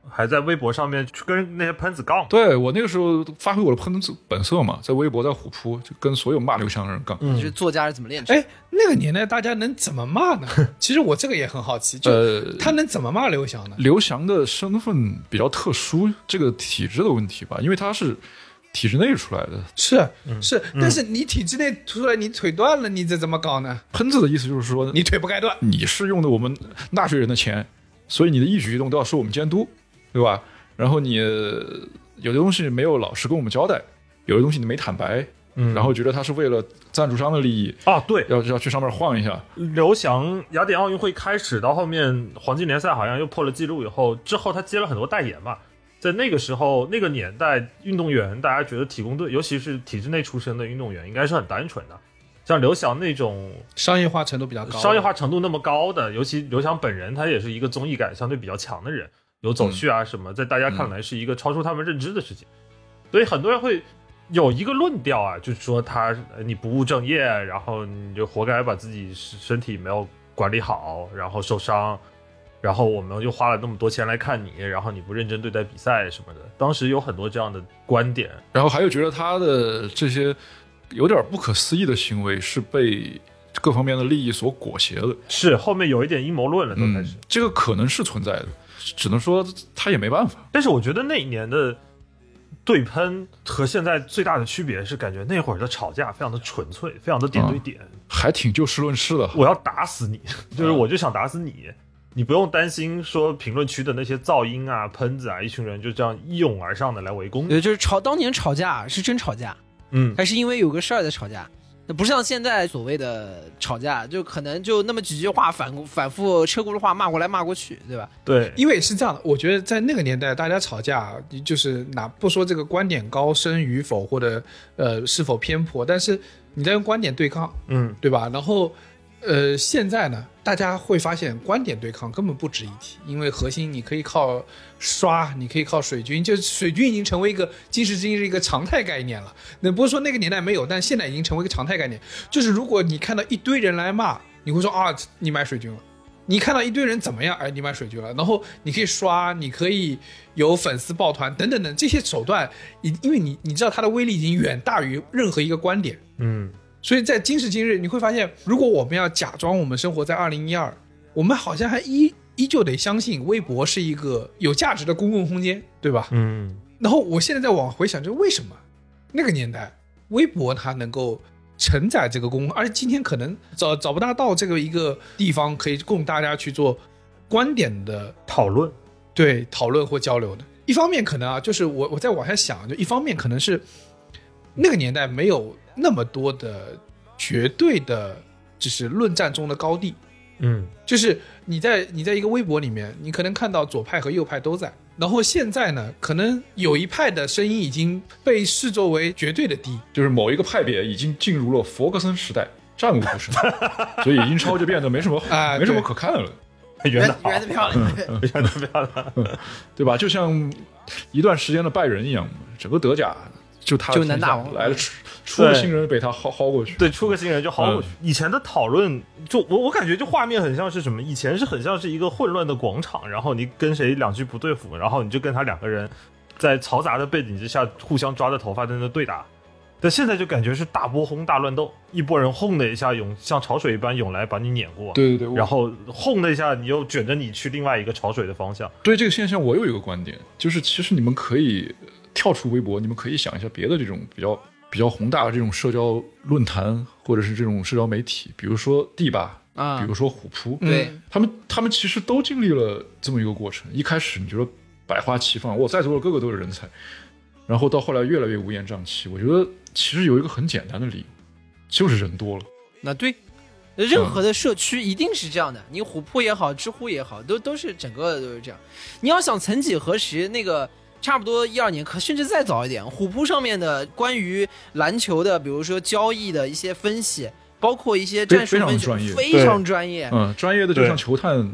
S5: 还在微博上面去跟那些喷子杠。
S6: 对，我那个时候发挥我的喷子本色嘛，在微博在虎扑就跟所有骂刘翔的人杠。
S4: 你是作家是怎么练成？
S3: 哎，那个年代大家能怎么骂呢？其实我这个也很好奇，就
S6: 呃
S3: 他能怎么骂刘翔呢？
S6: 刘翔的身份比较特殊，这个体制的问题吧，因为他是体制内出来的。
S3: 是是，但是你体制内出来，你腿断了，你这怎么搞呢？
S6: 喷子的意思就是说，
S3: 你腿不该断，
S6: 你是用的我们纳税人的钱，所以你的一举一动都要受我们监督，对吧？然后你有的东西没有老实跟我们交代，有的东西你没坦白，嗯，然后觉得他是为了赞助商的利益
S5: 啊，对，
S6: 要要去上面晃一下。
S5: 刘翔雅典奥运会开始到后面黄金联赛好像又破了记录以后，之后他接了很多代言嘛。在那个时候那个年代，运动员大家觉得体工队，尤其是体制内出身的运动员应该是很单纯的，像刘翔那种
S3: 商业化程度比较高，
S5: 商业化程度那么高的，尤其刘翔本人他也是一个综艺感相对比较强的人，有走序啊什么，在大家看来是一个超出他们认知的事情，所以很多人会有一个论调啊，就是说他你不务正业，然后你就活该把自己身体没有管理好，然后受伤，然后我们又花了那么多钱来看你，然后你不认真对待比赛什么的，当时有很多这样的观点。
S6: 然后还有觉得他的这些有点不可思议的行为是被各方面的利益所裹挟的，
S5: 是后面有一点阴谋论了都开始、
S6: 嗯、这个可能是存在的，只能说他也没办法。
S5: 但是我觉得那一年的对喷和现在最大的区别是，感觉那会儿的吵架非常的纯粹，非常的点对点、嗯、
S6: 还挺就事论事的。
S5: 我要打死你，就是我就想打死你、嗯、你不用担心说评论区的那些噪音啊喷子啊，一群人就这样一拥而上的来围攻。
S4: 对，就是吵当年吵架是真吵架，
S5: 嗯，
S4: 还是因为有个事儿在吵架，那不像现在所谓的吵架，就可能就那么几句话反反复车轱辘话骂过来骂过去，对吧？
S5: 对，
S3: 因为是这样的，我觉得在那个年代，大家吵架就是哪不说这个观点高深与否，或者呃是否偏颇，但是你在用观点对抗，
S5: 嗯，
S3: 对吧？然后呃现在呢，大家会发现观点对抗根本不值一提，因为核心你可以靠刷，你可以靠水军，就是水军已经成为一个今时今日一个常态概念了。那不是说那个年代没有，但现在已经成为一个常态概念。就是如果你看到一堆人来骂，你会说啊，你买水军了。你看到一堆人怎么样，哎，你买水军了。然后你可以刷，你可以有粉丝抱团等等等这些手段，因为你你知道它的威力已经远大于任何一个观点。
S5: 嗯，
S3: 所以在今时今日，你会发现，如果我们要假装我们生活在二零一二，我们好像还依依旧得相信微博是一个有价值的公共空间，对吧？
S5: 嗯。
S3: 然后我现在在往回想，就为什么那个年代微博它能够承载这个公共，而且今天可能找找不大到这个一个地方可以供大家去做观点的
S5: 讨论，
S3: 对讨论或交流的。一方面可能啊，就是我我再往下想，就一方面可能是那个年代没有那么多的绝对的，就是论战中的高地。
S5: 嗯，
S3: 就是你在你在一个微博里面，你可能看到左派和右派都在，然后现在呢，可能有一派的声音已经被视作为绝对的低，
S6: 就是某一个派别已经进入了弗格森时代，战无不胜，所以英超就变得没什么、啊、没什么可看的了。
S5: 圆的
S4: 圆的漂亮，
S5: 圆的漂亮，
S6: 对吧？就像一段时间的拜仁一样，整个德甲就他
S4: 就南大王
S6: 来了，出个新人被他薅薅过去。
S5: 对，出个新人就薅过去。嗯、以前的讨论，就我我感觉就画面很像是什么？以前是很像是一个混乱的广场，然后你跟谁两句不对付，然后你就跟他两个人在嘈杂的背景之下互相抓着头发在那对打。但现在就感觉是大波轰大乱斗，一波人轰的一下涌，像潮水一般涌来把你碾过。
S6: 对对对，
S5: 然后轰的一下，你又卷着你去另外一个潮水的方向。
S6: 对这个现象，我有一个观点，就是其实你们可以跳出微博，你们可以想一下别的这种比较比较宏大的这种社交论坛，或者是这种社交媒体，比如说帝吧，啊，比如说虎扑，
S4: 对、
S6: 嗯、他们他们其实都经历了这么一个过程。一开始你觉得百花齐放，我在座的个个都是人才，然后到后来越来越乌烟瘴气。我觉得其实有一个很简单的理由，就是人多了。
S4: 那对，任何的社区一定是这样的，你虎扑也好，知乎也好，都都是整个都是这样。你要想曾几何时，那个差不多一二年，可甚至再早一点，虎扑上面的关于篮球的，比如说交易的一些分析，包括一些战术分析，
S6: 非常专业，
S4: 非常专业。
S6: 嗯，专业的就像球探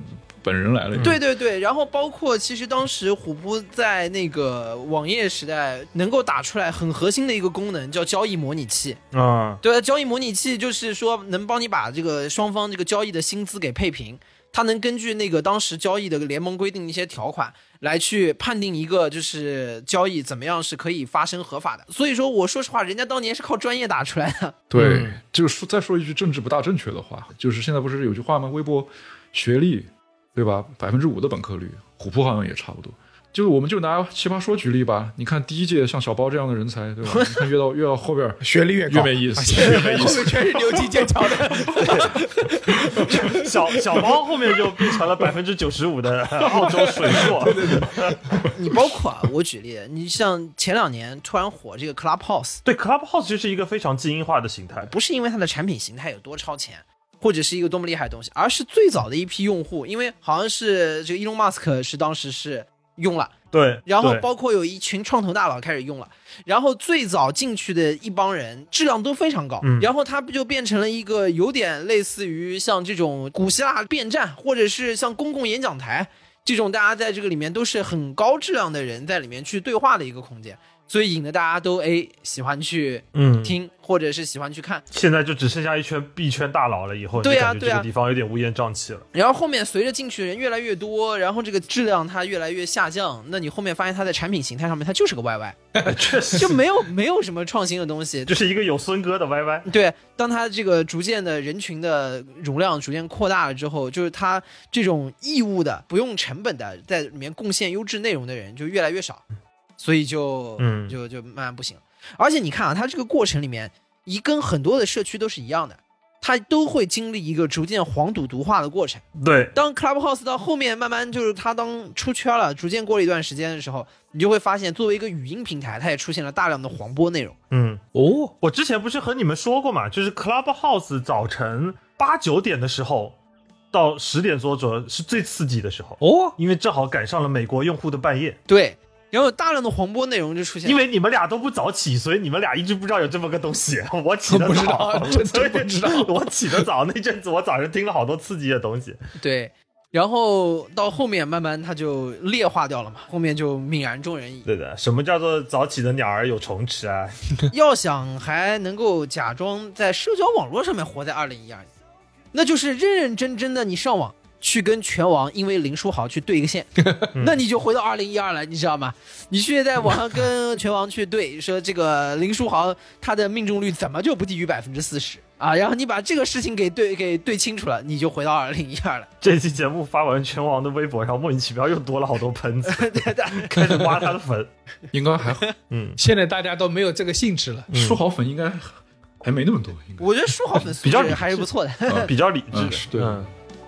S6: 本人来了。
S4: 对对对，然后包括其实当时虎扑在那个网页时代能够打出来很核心的一个功能叫交易模拟器。
S5: 啊，
S4: 对，交易模拟器就是说能帮你把这个双方这个交易的薪资给配平，它能根据那个当时交易的联盟规定的一些条款来去判定一个就是交易怎么样是可以发生合法的。所以说我说实话，人家当年是靠专业打出来的。
S6: 对，
S5: 嗯
S6: 这个说再说一句政治不大正确的话，就是现在不是有句话吗？微博学历对吧，百分之五的本科率，虎扑好像也差不多。就是我们就拿奇葩说举例吧，你看第一届像小包这样的人才，对吧？你看越到越到后边，
S3: 学历越高
S6: 越没意思，越没意思。
S3: 后面全是牛津剑桥的。
S5: 小小包后面就变成了百分之九十五的澳洲水硕。对对对，
S4: 你包括啊，我举例，你像前两年突然火这个 Clubhouse，
S5: 对 Clubhouse 就是一个非常精英化的形态，
S4: 不是因为它的产品形态有多超前，或者是一个多么厉害的东西，而是最早的一批用户，因为好像是这个 Elon Musk 是当时是用了。
S5: 对，
S4: 然后
S5: 对
S4: 包括有一群创投大佬开始用了，然后最早进去的一帮人质量都非常高，
S5: 嗯
S4: 然后它不就变成了一个有点类似于像这种古希腊辩战，或者是像公共演讲台这种，大家在这个里面都是很高质量的人在里面去对话的一个空间，所以引得大家都哎喜欢去
S5: 嗯
S4: 听，或者是喜欢去看。
S5: 现在就只剩下一圈币圈大佬了，以后
S4: 对啊对啊
S5: 你感觉这个地方有点乌烟瘴气了。
S4: 然后后面随着进去的人越来越多，然后这个质量它越来越下降，那你后面发现它在产品形态上面它就是个 Y Y，
S5: 确实
S4: 就没有没有什么创新的东西。
S5: 就是一个有孙哥的 Y Y。
S4: 对，当它这个逐渐的人群的容量逐渐扩大了之后，就是它这种义务的、不用成本的在里面贡献优质内容的人就越来越少，所以就
S5: 嗯
S4: 就就慢慢不行。而且你看啊，它这个过程里面，一跟很多的社区都是一样的，它都会经历一个逐渐黄赌毒化的过程。
S5: 对，
S4: 当 Clubhouse 到后面慢慢就是它当出圈了，逐渐过了一段时间的时候，你就会发现，作为一个语音平台，它也出现了大量的黄播内容。
S5: 嗯，
S3: 哦，
S5: 我之前不是和你们说过嘛，就是 Clubhouse 早晨八九点的时候到十点左右是最刺激的时候
S3: 哦，
S5: 因为正好赶上了美国用户的半夜。
S4: 对，然后有大量的黄播内容就出现了。
S5: 因为你们俩都不早起，所以你们俩一直不知道有这么个东西。我起得
S3: 不知
S5: 早，
S3: 道真的不知道
S5: 我起得早那阵子，我早上听了好多刺激的东西。
S4: 对，然后到后面慢慢它就劣化掉了嘛，后面就泯然众人矣。
S5: 对的，什么叫做早起的鸟儿有虫吃啊？
S4: 要想还能够假装在社交网络上面活在二零一二年，那就是认认真真的你上网去跟拳王因为林书豪去对一个线，那你就回到二零一二了，你知道吗？你去在网上跟拳王去对，说这个林书豪他的命中率怎么就不低于百分之四十啊？然后你把这个事情给对给对清楚了，你就回到二零一二了。
S5: 这期节目发完，拳王的微博上莫名其妙又多了好多喷子，开始挖他的粉。
S6: 应该还好，
S5: 嗯，
S3: 现在大家都没有这个兴致了。
S6: 书豪粉应该还没那么多，应该
S4: 我觉得书豪粉素
S5: 比较理智
S4: 质还是不错的。
S5: 比较理智的，
S6: 嗯是对
S5: 嗯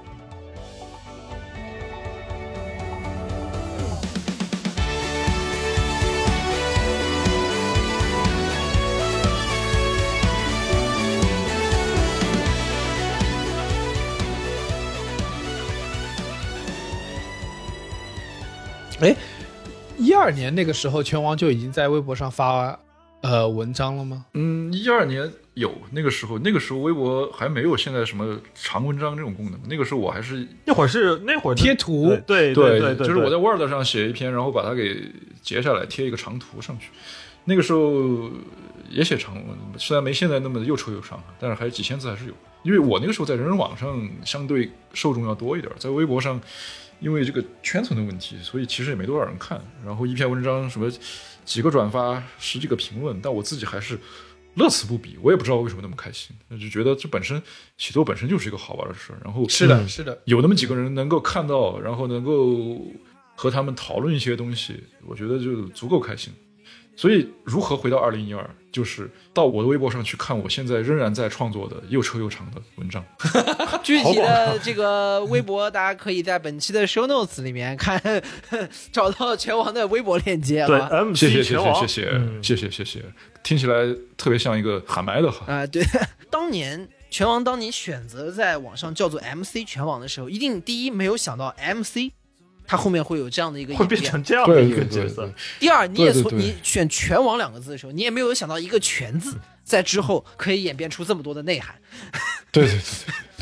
S3: 哎，一二年那个时候，拳王就已经在微博上发呃文章了吗？
S6: 嗯，一二年有那个时候，那个时候微博还没有现在什么长文章这种功能，那个时候我还是
S5: 那会儿是那会儿
S3: 贴图
S5: 对对对对，
S6: 就是我在 Word 上写一篇，然后把它给截下来贴一个长图上去。那个时候也写长文，虽然没现在那么又臭又长，但是还有几千字还是有。因为我那个时候在人人网上相对受众要多一点，在微博上因为这个圈层的问题，所以其实也没多少人看。然后一篇文章什么几个转发十几个评论，但我自己还是乐此不疲，我也不知道为什么那么开心，就觉得这本身写作本身就是一个好玩的事。然后
S3: 是的，是的，
S6: 有那么几个人能够看到，然后能够和他们讨论一些东西，我觉得就足够开心。所以如何回到二零一二，就是到我的微博上去看我现在仍然在创作的又臭又长的文章。
S4: 具体的这个微博，大家可以在本期的 show notes 里面看，找到拳王的微博链接。
S5: 对
S4: 啊
S5: ，M
S6: 谢
S5: C
S6: 谢谢
S5: 拳王，
S6: 谢谢谢、
S5: 嗯
S6: 谢谢谢谢，听起来特别像一个喊麦的哈。
S4: 啊、对，当年拳王当你选择在网上叫做 M C 拳王的时候，一定第一没有想到 M C。它后面会有这样的一个
S5: 会变
S4: 演变。
S5: 成这样的一个
S6: 对对
S5: 角色
S6: 对对。
S4: 第二，你也从
S6: 对对对
S4: 你选拳王两个字的时候，你也没有想到一个拳字在之后可以演变出这么多的内涵。
S6: 对对对对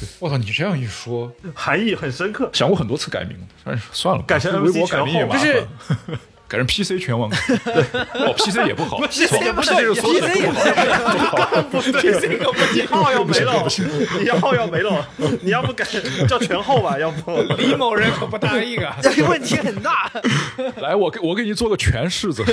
S6: 对，我操，你这样一说，
S5: 含义很深刻。
S6: 想过很多次改名，但是算了，
S5: 改成
S6: 微博改名也麻烦，
S4: 就是。
S6: 改成 P C 全网，哦 P C 也不好
S4: ，P C 也不
S6: 是这个说的
S4: ，P C 也不好，
S5: 不对，这个不行，号要没了，你要号要没了，你要不改叫全后吧，要不
S3: 李某人可不答应啊，
S4: 这个问题很大。
S6: 来，我给我给你做个全柿子，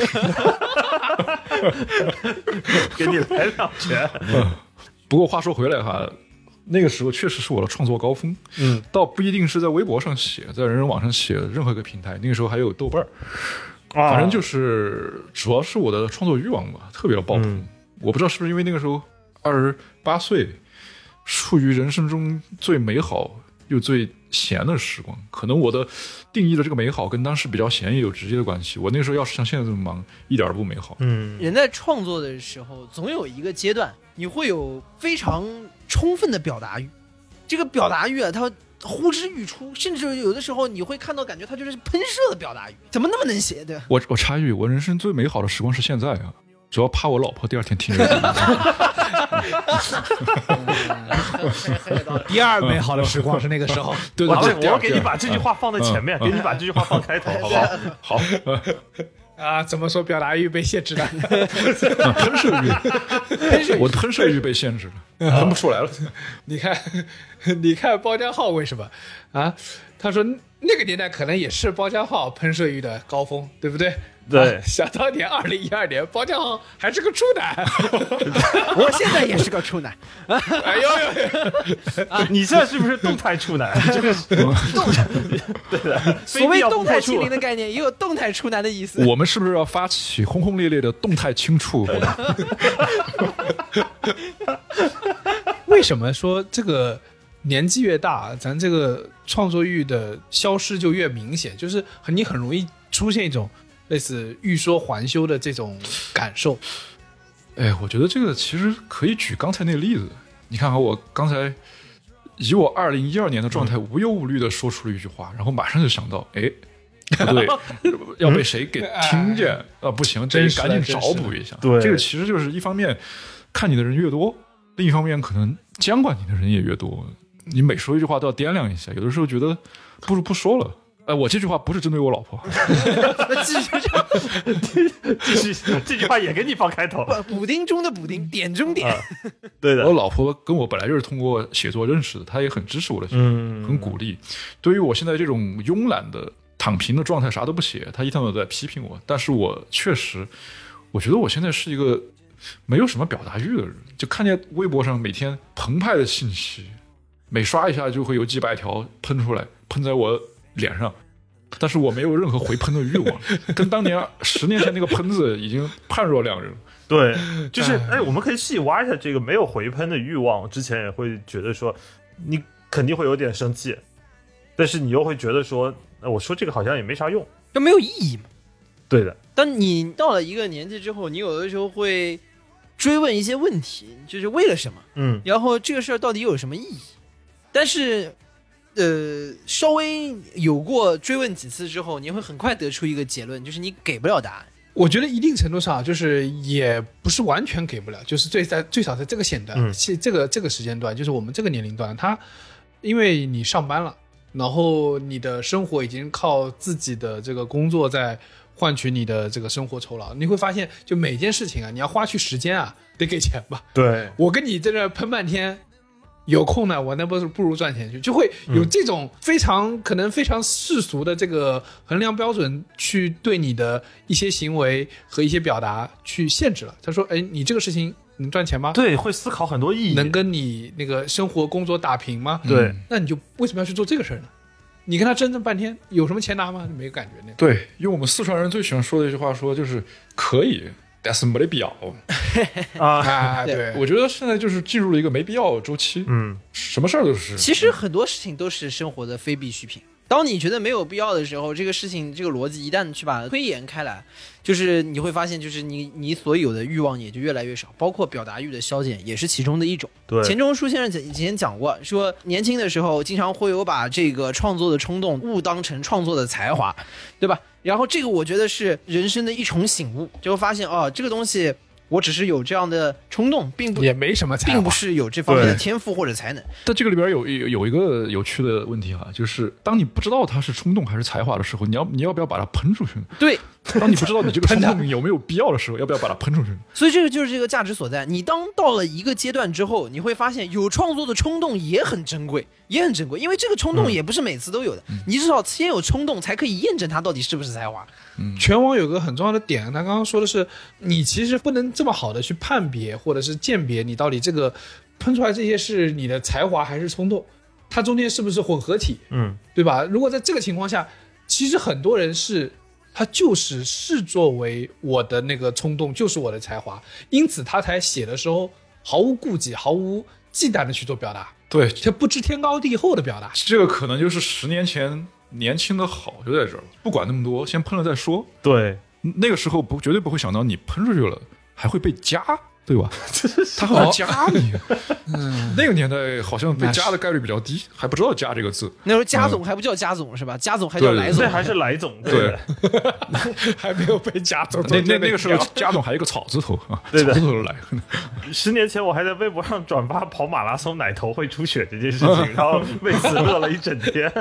S5: 给你来两拳。
S6: 不过话说回来哈。那个时候确实是我的创作高峰，嗯，倒不一定是在微博上写，在人人网上写任何一个平台。那个时候还有豆瓣儿，啊、反正就是主要是我的创作欲望吧，特别的爆棚。嗯、我不知道是不是因为那个时候二十八岁，处于人生中最美好又最闲的时光，可能我的定义的这个美好跟当时比较闲也有直接的关系。我那个时候要是像现在这么忙，一点儿不美好。
S4: 嗯，人在创作的时候，总有一个阶段，你会有非常充分的表达欲，这个表达欲啊，它呼之欲出，甚至有的时候你会看到，感觉它就是喷射的表达欲，怎么那么能写的？
S6: 我我插一句，我人生最美好的时光是现在啊，主要怕我老婆第二天听着。
S3: 第二美好的时光是那个时候。
S6: 对对对，
S5: 我要给你把这句话放在前面，给你把这句话放开头，好不好？好。
S3: 啊，怎么说表达欲被限制了？
S6: 喷射欲，我的喷射欲被限制了，喷不出来了。
S3: 你看，你看包浆号为什么啊？他说那个年代可能也是包浆号喷射欲的高峰，对不对？
S5: 对，
S3: 啊、想当年二零一二年，包浆号还是个处男，
S4: 我现在也是个处男。
S3: 哎呦呦、
S5: 啊，你现在是不是动态处男？这个
S4: 动态，
S5: 对的。
S4: 所谓动态清零的概念，也有动态处男的意思。
S6: 我们是不是要发起轰轰烈烈的动态清处？
S3: 为什么说这个年纪越大，咱这个创作欲的消失就越明显？就是你很容易出现一种类似欲说还休的这种感受。
S6: 哎，我觉得这个其实可以举刚才那个例子。你看看我刚才以我二零一二年的状态，无忧无虑的说出了一句话，然后马上就想到，哎，不对，要被谁给听见啊？不行，这赶紧找补一下。
S5: 对，
S6: 这个其实就是一方面看你的人越多，另一方面可能监管你的人也越多。你每说一句话都要掂量一下，有的时候觉得不如不说了。哎，我这句话不是针对我老婆。
S4: 那继续，
S5: 继续，这句话也给你放开头。
S4: 补丁中的补丁，点中点。啊、
S5: 对的，
S6: 我老婆跟我本来就是通过写作认识的，她也很支持我的写作，嗯、很鼓励。对于我现在这种慵懒的躺平的状态，啥都不写，她一天都在批评我。但是我确实，我觉得我现在是一个没有什么表达欲的人，就看见微博上每天澎湃的信息，每刷一下就会有几百条喷出来，喷在我脸上，但是我没有任何回喷的欲望，跟当年十年前那个喷子已经判若两人。
S5: 对，就是哎，我们可以细挖一下这个没有回喷的欲望。之前也会觉得说，你肯定会有点生气，但是你又会觉得说，呃、我说这个好像也没啥用，
S4: 就没有意义嘛。
S5: 对的。
S4: 当你到了一个年纪之后，你有的时候会追问一些问题，就是为了什么？嗯，然后这个事儿到底有什么意义？但是。呃，稍微有过追问几次之后，你会很快得出一个结论，就是你给不了答案。
S3: 我觉得一定程度上就是也不是完全给不了，就是最在最少在这个线段，嗯、这个这个时间段，就是我们这个年龄段，他因为你上班了，然后你的生活已经靠自己的这个工作在换取你的这个生活酬劳，你会发现，就每件事情啊，你要花去时间啊，得给钱吧？
S5: 对，
S3: 我跟你在这喷半天。有空呢，我那不是不如赚钱去，就会有这种非常、嗯、可能非常世俗的这个衡量标准，去对你的一些行为和一些表达去限制了。他说：“哎，你这个事情能赚钱吗？”
S5: 对，会思考很多意义，
S3: 能跟你那个生活工作打平吗？
S5: 对、
S3: 嗯，那你就为什么要去做这个事儿呢？你跟他争争半天，有什么钱拿吗？没有感觉那。
S6: 对，用我们四川人最喜欢说的一句话说，就是可以。但是没得必要
S3: 啊！对，
S6: 我觉得现在就是进入了一个没必要周期。嗯，什么事儿都是。
S4: 其实很多事情都是生活的非必需品。当你觉得没有必要的时候，这个事情这个逻辑一旦去把它推演开来，就是你会发现，就是你你所有的欲望也就越来越少，包括表达欲的消减也是其中的一种。
S5: 对，
S4: 钱钟书先生以前讲过，说年轻的时候经常会有把这个创作的冲动误当成创作的才华，对吧？然后这个我觉得是人生的一重醒悟，就会发现哦，这个东西我只是有这样的冲动，并不
S3: 也没什么才华，
S4: 并不是有这方面的
S5: 对
S4: 天赋或者才能。
S6: 但这个里边有有有一个有趣的问题哈，就是当你不知道它是冲动还是才华的时候，你要你要不要把它喷出去呢？
S4: 对，
S6: 当你不知道你这个冲动有没有必要的时候，要不要把它喷出去呢？
S4: 所以这个就是这个价值所在。你当到了一个阶段之后，你会发现有创作的冲动也很珍贵，也很珍贵，因为这个冲动也不是每次都有的，
S6: 嗯、
S4: 你至少先有冲动，才可以验证它到底是不是才华。
S6: 嗯，
S3: 拳王有个很重要的点，他刚刚说的是，你其实不能这么好的去判别或者是鉴别你到底这个喷出来这些是你的才华还是冲动，它中间是不是混合体，
S5: 嗯，
S3: 对吧？如果在这个情况下，其实很多人是他就是视作为我的那个冲动就是我的才华，因此他才写的时候毫无顾忌、毫无忌惮的去做表达，
S6: 对，
S3: 就不知天高地厚的表达。
S6: 这个可能就是十年前年轻的好就在这儿，不管那么多，先喷了再说。
S5: 对，
S6: 那个时候不绝对不会想到你喷出去了还会被加，对吧？他还要加你。嗯，那个年代好像被加的概率比较低，还不知道加这个字。
S4: 那时候加总还不叫加总、嗯、是吧？加总还叫来总，
S5: 这还是来总，对，
S6: 对
S3: 还没有被加总。
S6: 那那那个时候加总还有一个草字头啊，
S5: 对的
S6: 草字头来。
S5: 十年前我还在微博上转发跑马拉松奶头会出血这件事情，然后为此乐了一整天。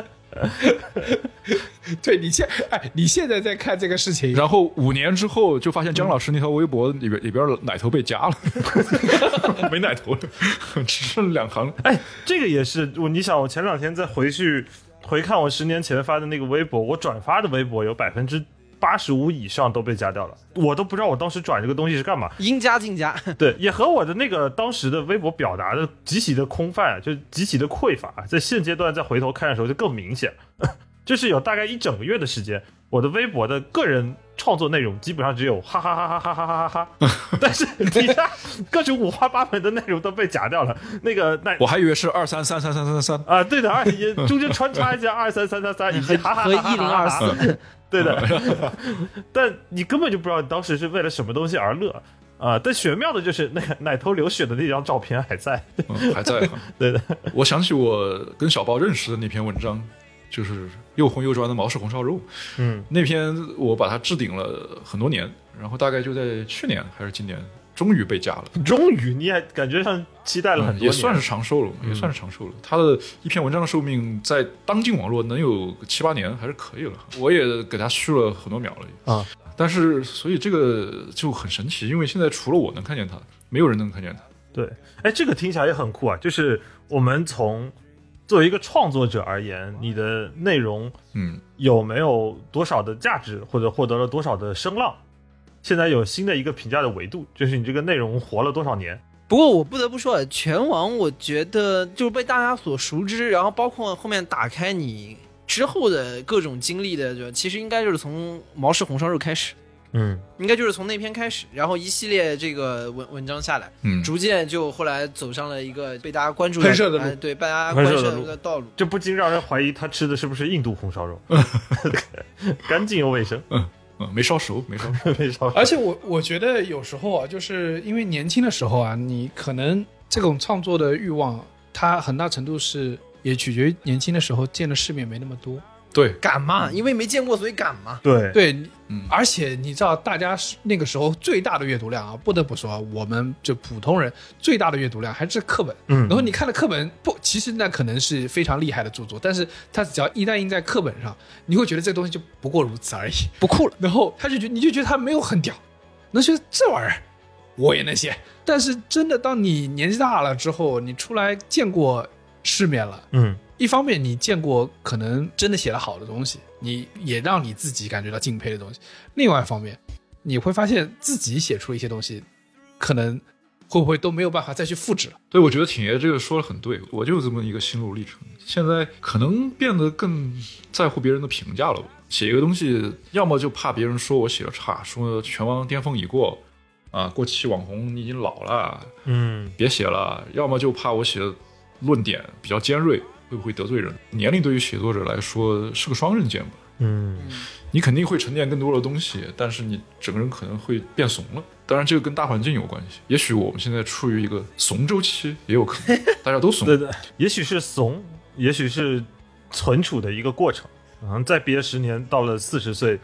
S3: 对，你现哎，你现在在看这个事情，
S6: 然后五年之后就发现姜老师那条微博里边里边奶头被加了，没奶头了，只剩两行。
S5: 哎，这个也是我，你想，我前两天再回去回看我十年前发的那个微博，我转发的微博有百分之八十五以上都被加掉了，我都不知道我当时转这个东西是干嘛。
S4: 应加尽加，
S5: 对，也和我的那个当时的微博表达的极其的空泛，就极其的匮乏，在现阶段再回头看的时候就更明显。就是有大概一整个月的时间，我的微博的个人创作内容基本上只有哈哈哈哈哈哈哈哈哈，但是底下各种五花八门的内容都被夹掉了。那个那
S6: 我还以为是二三三三三三三
S5: 啊，对的，二中间穿插一下二三三三三以及哈哈
S4: 和一零二四，
S5: 对的。但你根本就不知道你当时是为了什么东西而乐啊、呃！但玄妙的就是那个奶头流血的那张照片还在，
S6: 嗯、还在。
S5: 对的，
S6: 我想起我跟小包认识的那篇文章。就是又红又专的毛氏红烧肉，
S5: 嗯，
S6: 那篇我把它置顶了很多年，然后大概就在去年还是今年，终于被加了。
S5: 终于，你也感觉上期待了很多年、嗯，
S6: 也算是长寿了，也算是长寿了。他的一篇文章的寿命在当今网络能有七八年，还是可以了。我也给他续了很多秒了
S5: 啊，
S6: 但是所以这个就很神奇，因为现在除了我能看见他，没有人能看见他。
S5: 对，哎，这个听起来也很酷啊，就是我们从。作为一个创作者而言，你的内容嗯有没有多少的价值，或者获得了多少的声浪？现在有新的一个评价的维度，就是你这个内容活了多少年。
S4: 不过我不得不说，拳王我觉得就是被大家所熟知，然后包括后面打开你之后的各种经历的，就其实应该就是从毛氏红烧肉开始。
S5: 嗯，
S4: 应该就是从那篇开始，然后一系列这个文文章下来，嗯，逐渐就后来走上了一个被大家关注的
S3: 喷射的路，
S4: 哎、对，被大家关注的道路，
S5: 这不禁让人怀疑他吃的是不是印度红烧肉，干净又卫生，
S6: 嗯嗯，没烧熟，没烧熟，
S5: 没烧熟。
S3: 而且我我觉得有时候啊，就是因为年轻的时候啊，你可能这种创作的欲望，它很大程度是也取决于年轻的时候见的世面没那么多。
S6: 对，
S4: 敢嘛，因为没见过，所以敢嘛。
S5: 对
S3: 对，嗯，而且你知道，大家那个时候最大的阅读量啊，不得不说，我们就普通人最大的阅读量还是课本。嗯，然后你看的课本不，其实那可能是非常厉害的著作，但是它只要一旦印在课本上，你会觉得这个东西就不过如此而已，
S4: 不酷了。
S3: 然后他就觉你就觉得他没有很屌，那觉得这玩意儿我也能写。但是真的，当你年纪大了之后，你出来见过世面了，嗯。一方面你见过可能真的写得好的东西，你也让你自己感觉到敬佩的东西，另外一方面你会发现自己写出一些东西可能会不会都没有办法再去复制了。
S6: 对，我觉得挺爷这个说的很对，我就这么一个心路历程，现在可能变得更在乎别人的评价了。写一个东西要么就怕别人说我写的差，说拳王巅峰已过啊，过气网红你已经老了，嗯，别写了，要么就怕我写的论点比较尖锐会不会得罪人？年龄对于写作者来说是个双刃剑吧。嗯，你肯定会沉淀更多的东西，但是你整个人可能会变怂了。当然，这个跟大环境有关系。也许我们现在处于一个怂周期，也有可能大家都怂。
S5: 对对，也许是怂，也许是存储的一个过程。嗯，再憋十年，到了四十岁，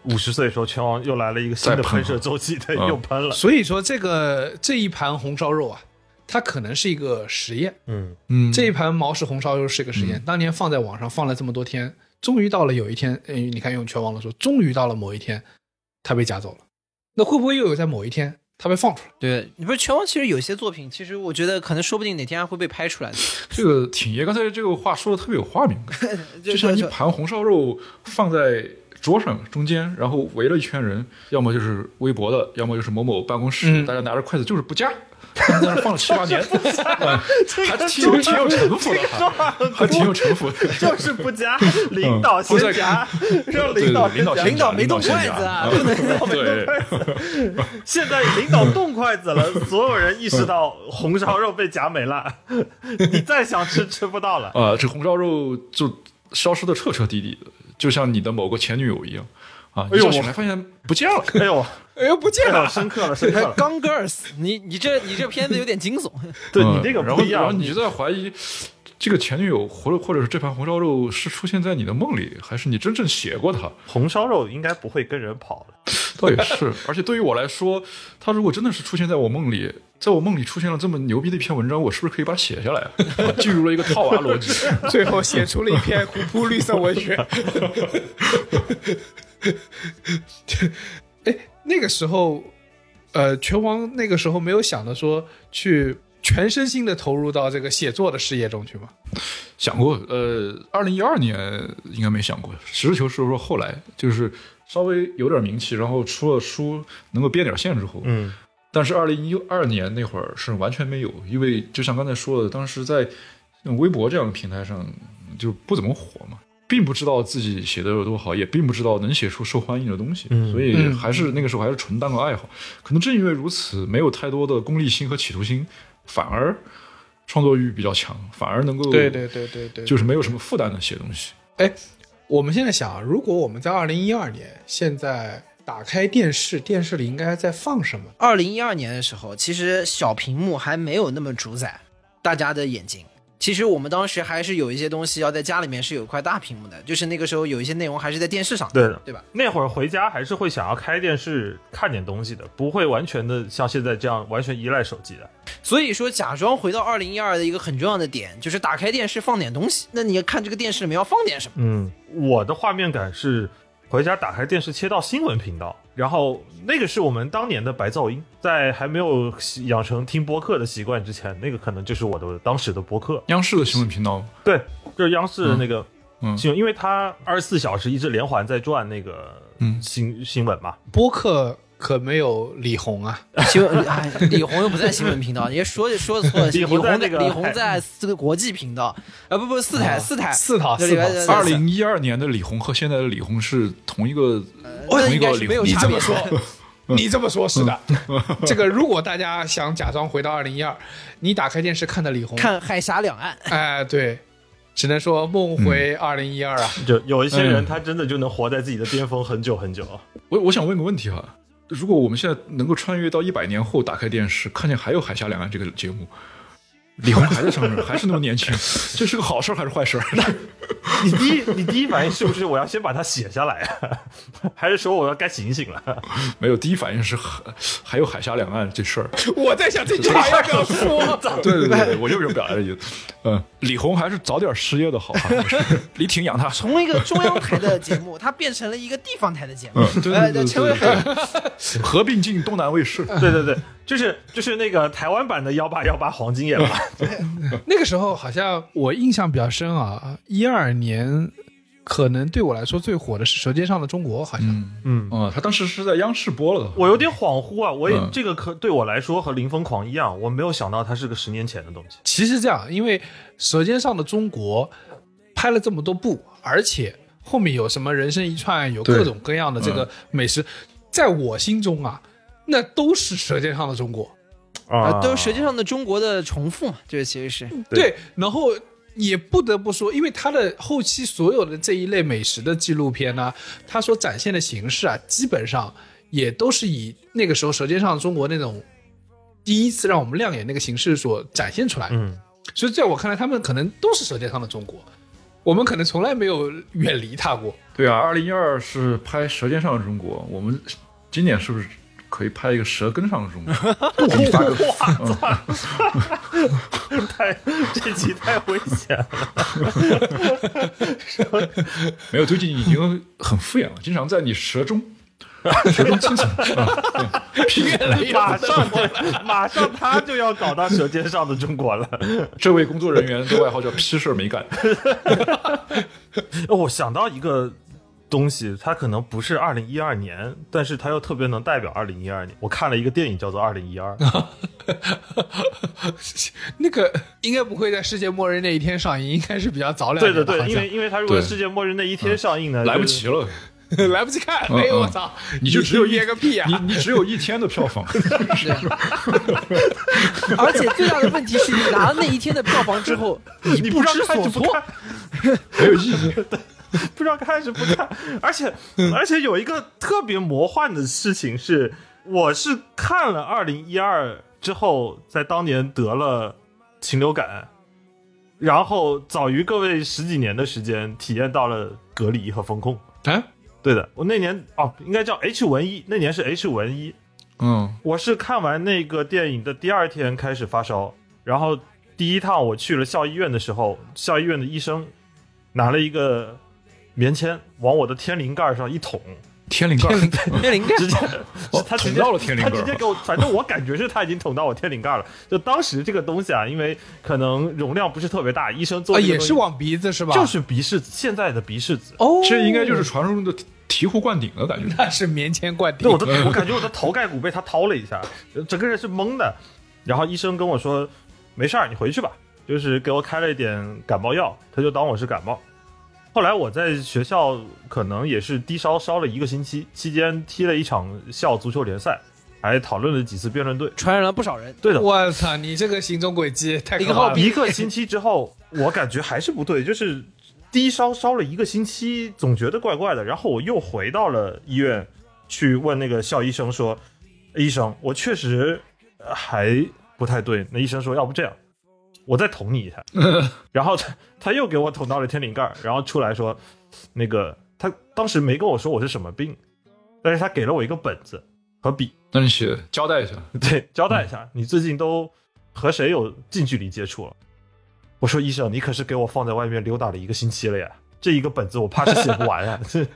S5: 五十岁的时候，拳王又来了一个新的
S6: 再喷
S5: 喷射周期，对，
S6: 嗯
S5: 又喷了。
S3: 所以说这个这一盘红烧肉啊，它可能是一个实验。
S5: 嗯
S6: 嗯，
S3: 这一盘毛氏红烧肉是个实验，当年放在网上放了这么多天，终于到了有一天，呃，你看用拳王的说，终于到了某一天，它被夹走了。那会不会又有在某一天它被放出来？
S4: 对，你不是拳王，其实有些作品，其实我觉得可能说不定哪天还会被拍出来的。
S6: 这个挺爷刚才这个话说的特别有画面感，
S4: 就
S6: 就像一盘红烧肉放在桌上中间，然后围了一圈人，要么就是微博的，要么就是某某办公室，
S3: 嗯
S6: 大家拿着筷子就是不夹。他们在那放了七八年，嗯还挺有挺有城府的，还还挺有城府的。
S5: 就是不夹，领导先夹，让
S6: 对
S5: 领导
S6: 对领导
S5: 先夹
S4: 领导没动
S6: 先
S4: 筷子啊，
S6: 夹
S4: 不能
S6: 对，
S5: 现在领导动筷子了，所有人意识到红烧肉被夹没了，你再想吃吃不到了。
S6: 啊，这红烧肉就消失的彻彻底底的，就像你的某个前女友一样啊！
S5: 哎呦
S6: 一觉醒来发现不见了。
S5: 哎呦，
S3: 哎呦，不见
S5: 哎呦，
S3: 了！
S5: 深刻了，深刻了。
S4: 刚 girls，你你这你这片子有点惊悚。
S6: 嗯
S5: 对你这个
S6: 然
S5: 不一样，
S6: 后然后你就在怀疑，这个前女友或者或者是这盘红烧肉是出现在你的梦里，还是你真正写过它？
S5: 红烧肉应该不会跟人跑的。
S6: 倒也是，而且对于我来说，它如果真的是出现在我梦里，在我梦里出现了这么牛逼的一篇文章，我是不是可以把它写下来？进入了一个套娃逻辑。
S3: 最后写出了一篇虎扑绿色文学。哎，那个时候，呃，拳王那个时候没有想着说去全身心的投入到这个写作的事业中去吗？
S6: 想过，呃，二零一二年应该没想过。实事求是说，后来就是稍微有点名气，然后出了书，能够编点线之后，
S5: 嗯，
S6: 但是二零一二年那会儿是完全没有，因为就像刚才说的，当时在微博这样的平台上就不怎么火嘛，并不知道自己写的有多好，也并不知道能写出受欢迎的东西，
S5: 嗯
S6: 所以还是那个时候还是纯当个爱好。可能正因为如此，没有太多的功利心和企图心，反而创作欲比较强，反而能够
S3: 对对对对对，
S6: 就是没有什么负担的写东西。
S3: 哎，我们现在想，如果我们在二零一二年现在打开电视，电视里应该在放什么？
S4: 二零一二年的时候，其实小屏幕还没有那么主宰大家的眼睛。其实我们当时还是有一些东西要在家里面是有一块大屏幕的，就是那个时候有一些内容还是在电视上的，
S5: 对的，
S4: 对吧？
S5: 那会儿回家还是会想要开电视看点东西的，不会完全的像现在这样完全依赖手机的。
S4: 所以说，假装回到二零一二的一个很重要的点，就是打开电视放点东西。那你要看这个电视里面要放点什么？
S5: 嗯，我的画面感是回家打开电视切到新闻频道，然后那个是我们当年的白噪音，在还没有养成听播客的习惯之前，那个可能就是我的当时的播客。
S6: 央视的新闻频道，
S5: 对，就是央视的那个
S6: 嗯
S5: 新闻，因为它二十四小时一直连环在转那个新、新闻嘛。
S3: 播客可没有李红啊，
S4: 新闻，哎，李红又不在新闻频道，你说说错了。
S5: 李
S4: 李红在
S5: 红在那个
S4: 李红在这个国际频道，啊不不四台四台
S3: 四套
S4: 对
S3: 四套
S4: 对对
S6: 二零一二年的李红和现在的李红是同一个、
S4: 那
S6: 同一
S4: 应该是没有
S6: 个李红。
S3: 你这么
S4: 差别
S3: 说，你这么说，是的。这个如果大家想假装回到二零一二，你打开电视看的李红，
S4: 看海峡两岸，
S3: 哎，对，只能说梦回二零一二啊。
S5: 就有一些人
S6: 嗯
S5: 他真的就能活在自己的巅峰很久很久。
S6: 我我想问个问题哈，如果我们现在能够穿越到一百年后，打开电视看见还有《海峡两岸》这个节目，李红还在上面，还是那么年轻，这是个好事还是坏事？
S5: 你第一你第一反应是不是我要先把它写下来啊？还是说我要该醒醒了？
S6: 没有，第一反应是还还有《海峡两岸》这事儿。
S3: 我在想这句话要不要说？
S6: 对对对，我就是表达的意思。嗯，李红还是早点失业的好哈。李挺养他。
S4: 从一个中央台的节目，它变成了一个地方台的节目，
S6: 嗯，对对对
S4: 成为
S6: 对对，合并进东南卫视。
S5: 对对对，就是就是那个台湾版的幺八幺八黄金眼吧。
S3: 那个时候好像我印象比较深啊，一二年可能对我来说最火的是《舌尖上的中国》，好像。
S6: 嗯
S5: 嗯，
S6: 嗯，他当时是在央视播了的。
S5: 我有点恍惚啊，我也、
S6: 嗯
S5: 这个可对我来说和林疯狂一样，我没有想到它是个十年前的东西。
S3: 其实这样，因为《舌尖上的中国》拍了这么多部，而且后面有什么人生一串，有各种各样的这个美食，在我心中啊，那都是《舌尖上的中国》。
S4: 啊，都是舌尖上的中国的重复嘛，这其实是
S5: 对
S3: 对，然后也不得不说，因为它的后期所有的这一类美食的纪录片呢、啊，它所展现的形式啊，基本上也都是以那个时候《舌尖上的中国》那种第一次让我们亮眼那个形式所展现出来的。
S5: 嗯，
S3: 所以在我看来，他们可能都是《舌尖上的中国》。 我们可能从来没有远离它过。
S6: 对啊，二零一二是拍《舌尖上的中国》，我们今年是不是可以拍一个《舌根上的中国》？你发个
S5: 哇，太这集太危险了。
S6: 没有，最近已经很敷衍了，经常在你舌中。舌中清醒，
S3: 越来越
S5: 马上马上他就要搞到《舌尖上的中国》了。
S6: 这位工作人员的外号叫屁事儿没干。
S5: 我想到一个东西，它可能不是二零一二年，但是它又特别能代表二零一二年。我看了一个电影叫做《二零一二》，
S3: 那个应该不会在世界末日那一天上映，应该是比较早两
S5: 对
S3: 年。
S5: 对对，因为因为它如果世界末日那一天上映呢，
S6: 来不及了。
S3: 来不及看，没有我操！
S6: 你就只有一
S3: 个屁啊！
S6: 你你只有一天的票房，
S4: 而且最大的问题是你拿了那一天的票房之后，你不知所措，
S6: 没有意义。
S5: 不知道看还是不看，而且而且有一个特别魔幻的事情是，我是看了二零一二之后，在当年得了禽流感，然后早于各位十几年的时间体验到了隔离和风控。
S3: 哎，
S5: 对的，我那年哦，应该叫 H 文一，那年是 H 文一。
S6: 嗯，
S5: 我是看完那个电影的第二天开始发烧，然后第一趟我去了校医院的时候，校医院的医生拿了一个棉签往我的天灵盖上一捅。
S6: 天灵盖，
S4: 天灵盖，
S5: 直接，他直接
S6: 捅到了天灵盖，
S5: 他直接给我，反正我感觉是他已经捅到我天灵盖了。就当时这个东西啊，因为可能容量不是特别大，医生做、
S3: 啊、也是往鼻子是吧？
S5: 就是鼻拭子，现在的鼻拭子。
S3: 哦，
S6: 这应该就是传说中的醍醐灌顶的感觉。
S3: 那是棉签灌顶。
S5: 对，我的我感觉我的头盖骨被他掏了一下，整个人是懵的。然后医生跟我说：“没事儿，你回去吧。”就是给我开了一点感冒药，他就当我是感冒。后来我在学校可能也是低烧烧了一个星期，期间踢了一场校足球联赛，还讨论了几次辩论队，
S4: 传染了不少人。
S5: 对的，
S3: 我操，你这个行踪轨迹太可怕了。
S5: 一个星期之后，我感觉还是不对，就是低烧烧了一个星期，总觉得怪怪的。然后我又回到了医院，去问那个校医生说：“医生，我确实还不太对。”那医生说：“要不这样。”我再捅你一下，然后他他又给我捅到了天灵盖，然后出来说，那个他当时没跟我说我是什么病，但是他给了我一个本子和笔，
S6: 那你写交代一下，
S5: 对，交代一下，你最近都和谁有近距离接触了？我说医生，你可是给我放在外面溜达了一个星期了呀，这一个本子我怕是写不完啊。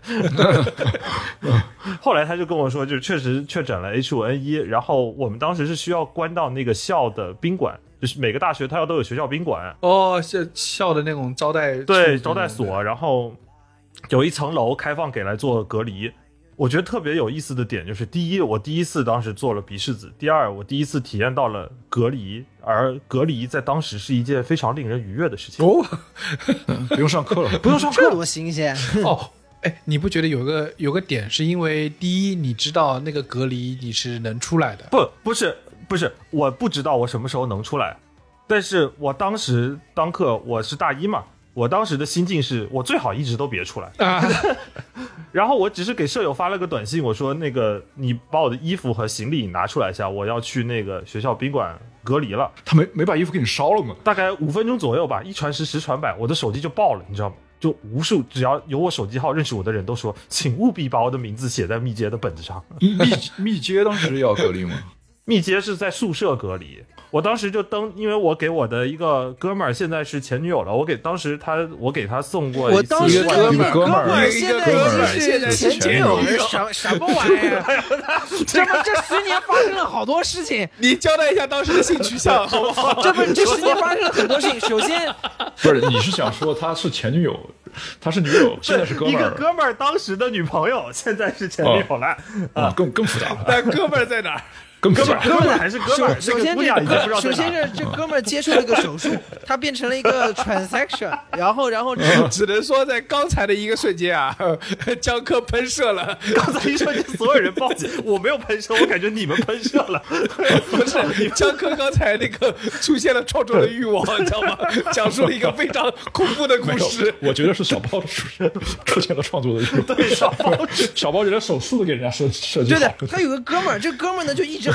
S5: 后来他就跟我说，就确实确诊了 H 五N 一，然后我们当时是需要关到那个校的宾馆。就是每个大学它要都有学校宾馆
S3: 哦，是校的那种招待
S5: 对招待所，然后有一层楼开放给来做隔离。我觉得特别有意思的点就是，第一，我第一次当时做了鼻拭子；第二，我第一次体验到了隔离，而隔离在当时是一件非常令人愉悦的事情。
S3: 哦，
S6: 不用上课了，
S5: 不用上课，
S4: 这多新鲜
S3: 哦！哎，你不觉得有个有个点是因为第一，你知道那个隔离你是能出来的？
S5: 不，不是。不是，我不知道我什么时候能出来，但是我当时当课我是大一嘛，我当时的心境是我最好一直都别出来啊。然后我只是给舍友发了个短信，我说那个你把我的衣服和行李拿出来一下，我要去那个学校宾馆隔离了。
S6: 他没没把衣服给你烧了吗？
S5: 大概五分钟左右吧，一传十十传百，我的手机就爆了，你知道吗？就无数只要有我手机号认识我的人都说，请务必把我的名字写在密接的本子上。
S6: 密密接当时要隔离吗？
S5: 密接是在宿舍隔离，我当时就登，因为我给我的一个哥们儿现在是前女友了，我给当时他我给他送过一次，
S4: 我当时
S6: 哥们儿
S4: 哥们
S6: 儿
S4: 现在是前女友，什什么玩意儿？这不这十年发生了好多事情，
S3: 你交代一下当时的性取向好不好？
S4: 这不这十年发生了很多事情。首先，
S6: 不是你是想说他是前女友，他是女友，现在是哥们儿，
S5: 一个哥们儿当时的女朋友现在是前女友了，
S6: 哦、啊，更更复杂了。
S3: 但哥们儿在哪儿？
S6: 哥
S5: 们儿，哥们儿还是哥们儿。
S4: 首先，这个首先是这哥们儿接受了一个手术，他变成了一个 transaction， 然后，然后
S3: 只能说在刚才的一个瞬间啊，江科喷射了。
S5: 刚才一瞬间，所有人报警，我没有喷射，我感觉你们喷射了。
S3: 不是，江科刚才那个出现了创作的欲望，你知道吗？讲述了一个非常恐怖的故事。
S6: 我觉得是小包出现出现了创作的欲望。
S5: 对，小包，
S6: 小包连手术都给人家设设计好。
S4: 对的，他有个哥们儿，这哥们儿呢就一直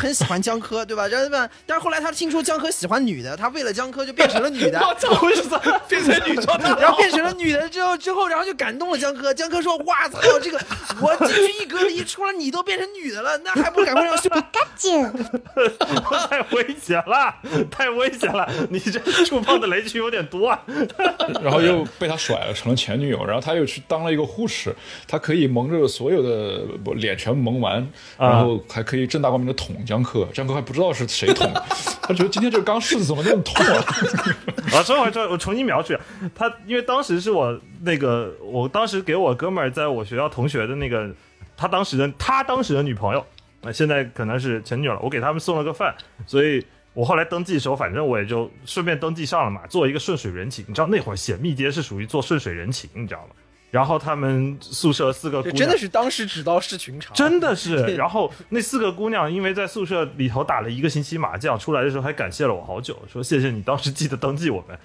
S4: 很喜欢江科，对吧？然后吧，但是后来他听说江科喜欢女的，他为了江科就变成了女的，
S3: 我操，为什么变成女装的？
S4: 然后变成了女的之后，之后然后就感动了江科。江科说：“哇操，这个我进去一隔离，除了你都变成女的了，那还不赶快让兄弟？”
S5: 太危险了，太危险了！你这触碰的雷区有点多啊。
S6: 然后又被他甩了，成了前女友。然后他又去当了一个护士，他可以蒙着所有的脸全蒙完，然后还可以正大光明的捅江科。江科还不知道是谁捅，他觉得今天这个钢柿子怎么那么痛啊？
S5: 啊，这会儿这我重新描述他，因为当时是我那个，我当时给我哥们儿在我学校同学的那个，他当时的他当时的女朋友，那现在可能是前女友了，我给他们送了个饭，所以我后来登记的时候，反正我也就顺便登记上了嘛，做一个顺水人情。你知道那会儿显密接是属于做顺水人情，你知道吗？然后他们宿舍四个姑娘
S4: 真的是当时只道是寻常，
S5: 真的是。然后那四个姑娘因为在宿舍里头打了一个星期麻将，出来的时候还感谢了我好久，说谢谢你当时记得登记我们。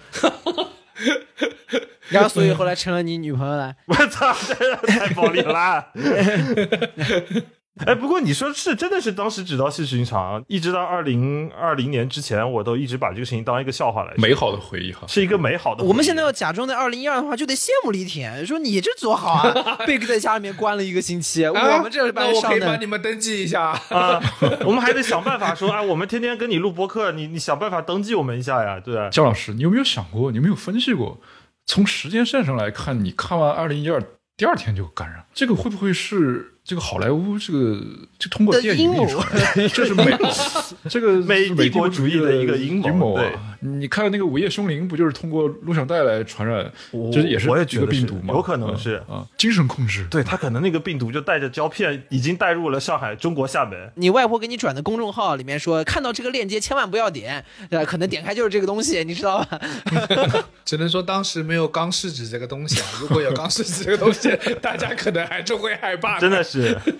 S4: 然后所以后来成了你女朋友了。
S5: 我操，这太暴力了！哎，不过你说是真的是当时只道是寻常，一直到二零二零年之前，我都一直把这个事情当一个笑话来说，
S6: 美好的回忆哈，
S5: 是一个美好的回忆。
S4: 我们现在要假装在二零一二的话，就得羡慕李铁，说你这多好啊，被在家里面关了一个星期，啊、我们这
S3: 那我可以帮你们登记一下
S5: 啊，我们还得想办法说，哎，我们天天跟你录播客，你你想办法登记我们一下呀，对吧？
S6: 姜老师，你有没有想过，你有没有分析过，从时间线上来看，你看完二零一二第二天就感染，这个会不会是？这个好莱坞，这个就通过电影印出来，这是美这个
S5: 美帝国主义的一个阴
S6: 谋啊！你看那个《午夜凶铃》，不就是通过录像带来传染？这也是一个病毒嘛？
S5: 有可能是
S6: 啊，精神控制。
S5: 对他可能那个病毒就带着胶片，已经带入了上海、中国厦门。
S4: 你外婆给你转的公众号里面说，看到这个链接千万不要点，可能点开就是这个东西，你知道吧？
S3: 只能说当时没有钢试纸这个东西啊，如果有钢试纸这个东西，大家可能还真会害怕。
S5: 真的是。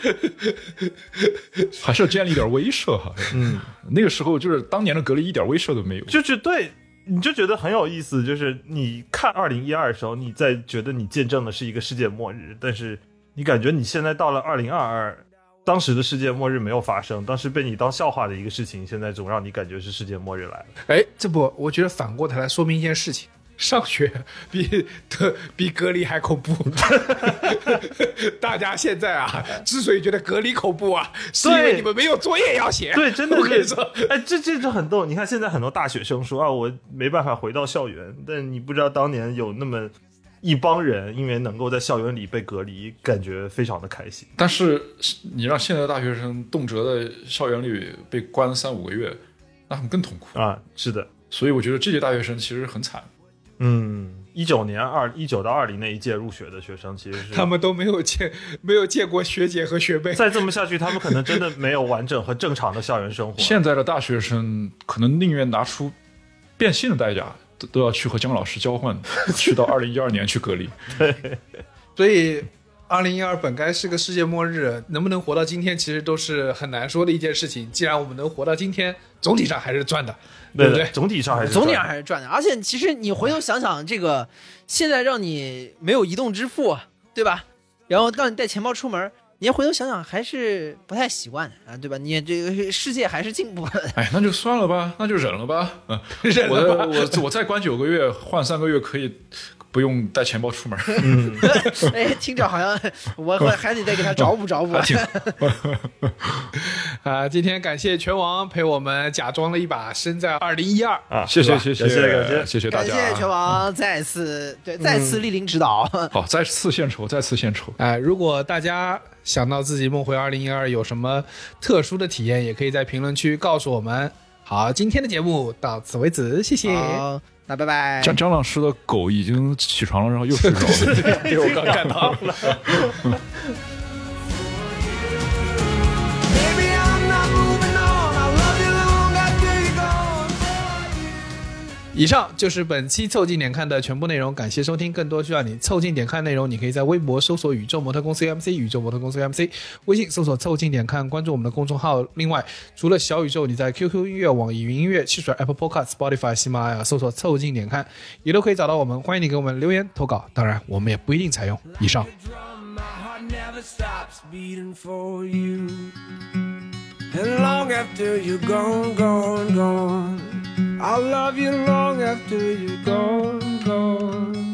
S6: 还是要建立一点威慑哈。嗯，那个时候就是当年的隔离一点威慑都没有，
S5: 就是对，你就觉得很有意思。就是你看二零一二的时候，你在觉得你见证的是一个世界末日，但是你感觉你现在到了二零二二，当时的世界末日没有发生，当时被你当笑话的一个事情，现在总让你感觉是世界末日来了。
S3: 哎，这不，我觉得反过头来说明一件事情。上学比的比隔离还恐怖，大家现在啊，之所以觉得隔离恐怖啊，是因为你们没有作业要写。
S5: 对，真的是。哎，这这就很逗。你看现在很多大学生说啊，我没办法回到校园，但你不知道当年有那么一帮人，因为能够在校园里被隔离，感觉非常的开心。
S6: 但是你让现在的大学生动辄在校园里被关三五个月，那他们更痛苦
S5: 啊。是的，
S6: 所以我觉得这届大学生其实很惨。
S5: 嗯，一九年二一九到二零那一届入学的学生，其实是
S3: 他们都没有见没有见过学姐和学妹。
S5: 再这么下去，他们可能真的没有完整和正常的校园生活。
S6: 现在的大学生可能宁愿拿出变性的代价，都都要去和姜老师交换，去到二零一二年去隔离。
S5: 对，
S3: 所以二零一二本该是个世界末日，能不能活到今天，其实都是很难说的一件事情。既然我们能活到今天，总体上还是赚的。对不对？
S5: 总体上还是
S4: 总体上还是赚的，而且其实你回头想想，这个现在让你没有移动支付，对吧？然后让你带钱包出门，你回头想想还是不太习惯的啊，对吧？你这个世界还是进步了。
S6: 哎，那就算了吧，那就忍了吧。嗯，忍了吧。我我我再关九个月，换三个月可以不用带钱包出门。
S4: 嗯，哎，听着好像我还得再给他找补找补。
S3: 啊，今天感谢拳王陪我们假装了一把身在二零一二
S5: 啊，
S6: 谢谢谢谢
S5: 感谢感谢
S6: 谢谢大家，
S4: 感谢拳王再次对再次莅临指导。
S6: 嗯、好，再次献丑，再次献丑。
S3: 哎，如果大家想到自己梦回二零一二有什么特殊的体验，也可以在评论区告诉我们。好，今天的节目到此为止，谢谢。
S4: 好，那拜拜。
S6: 张张老师的狗已经起床了，然后又睡着了，
S5: 被我刚看到了。
S3: 以上就是本期凑近点看的全部内容，感谢收听。更多需要你凑近点看内容，你可以在微博搜索宇宙模特公司 U M C 宇宙模特公司 U M C， 微信搜索凑近点看，关注我们的公众号。另外除了小宇宙，你在 Q Q 音乐、网易云音乐、汽水 Apple Podcast、Spotify、喜马拉雅搜索凑近点看，也都可以找到我们。欢迎你给我们留言投稿，当然我们也不一定采用。以上
S1: And long after you're gone, gone, gone, I'll love you long after you're gone, gone.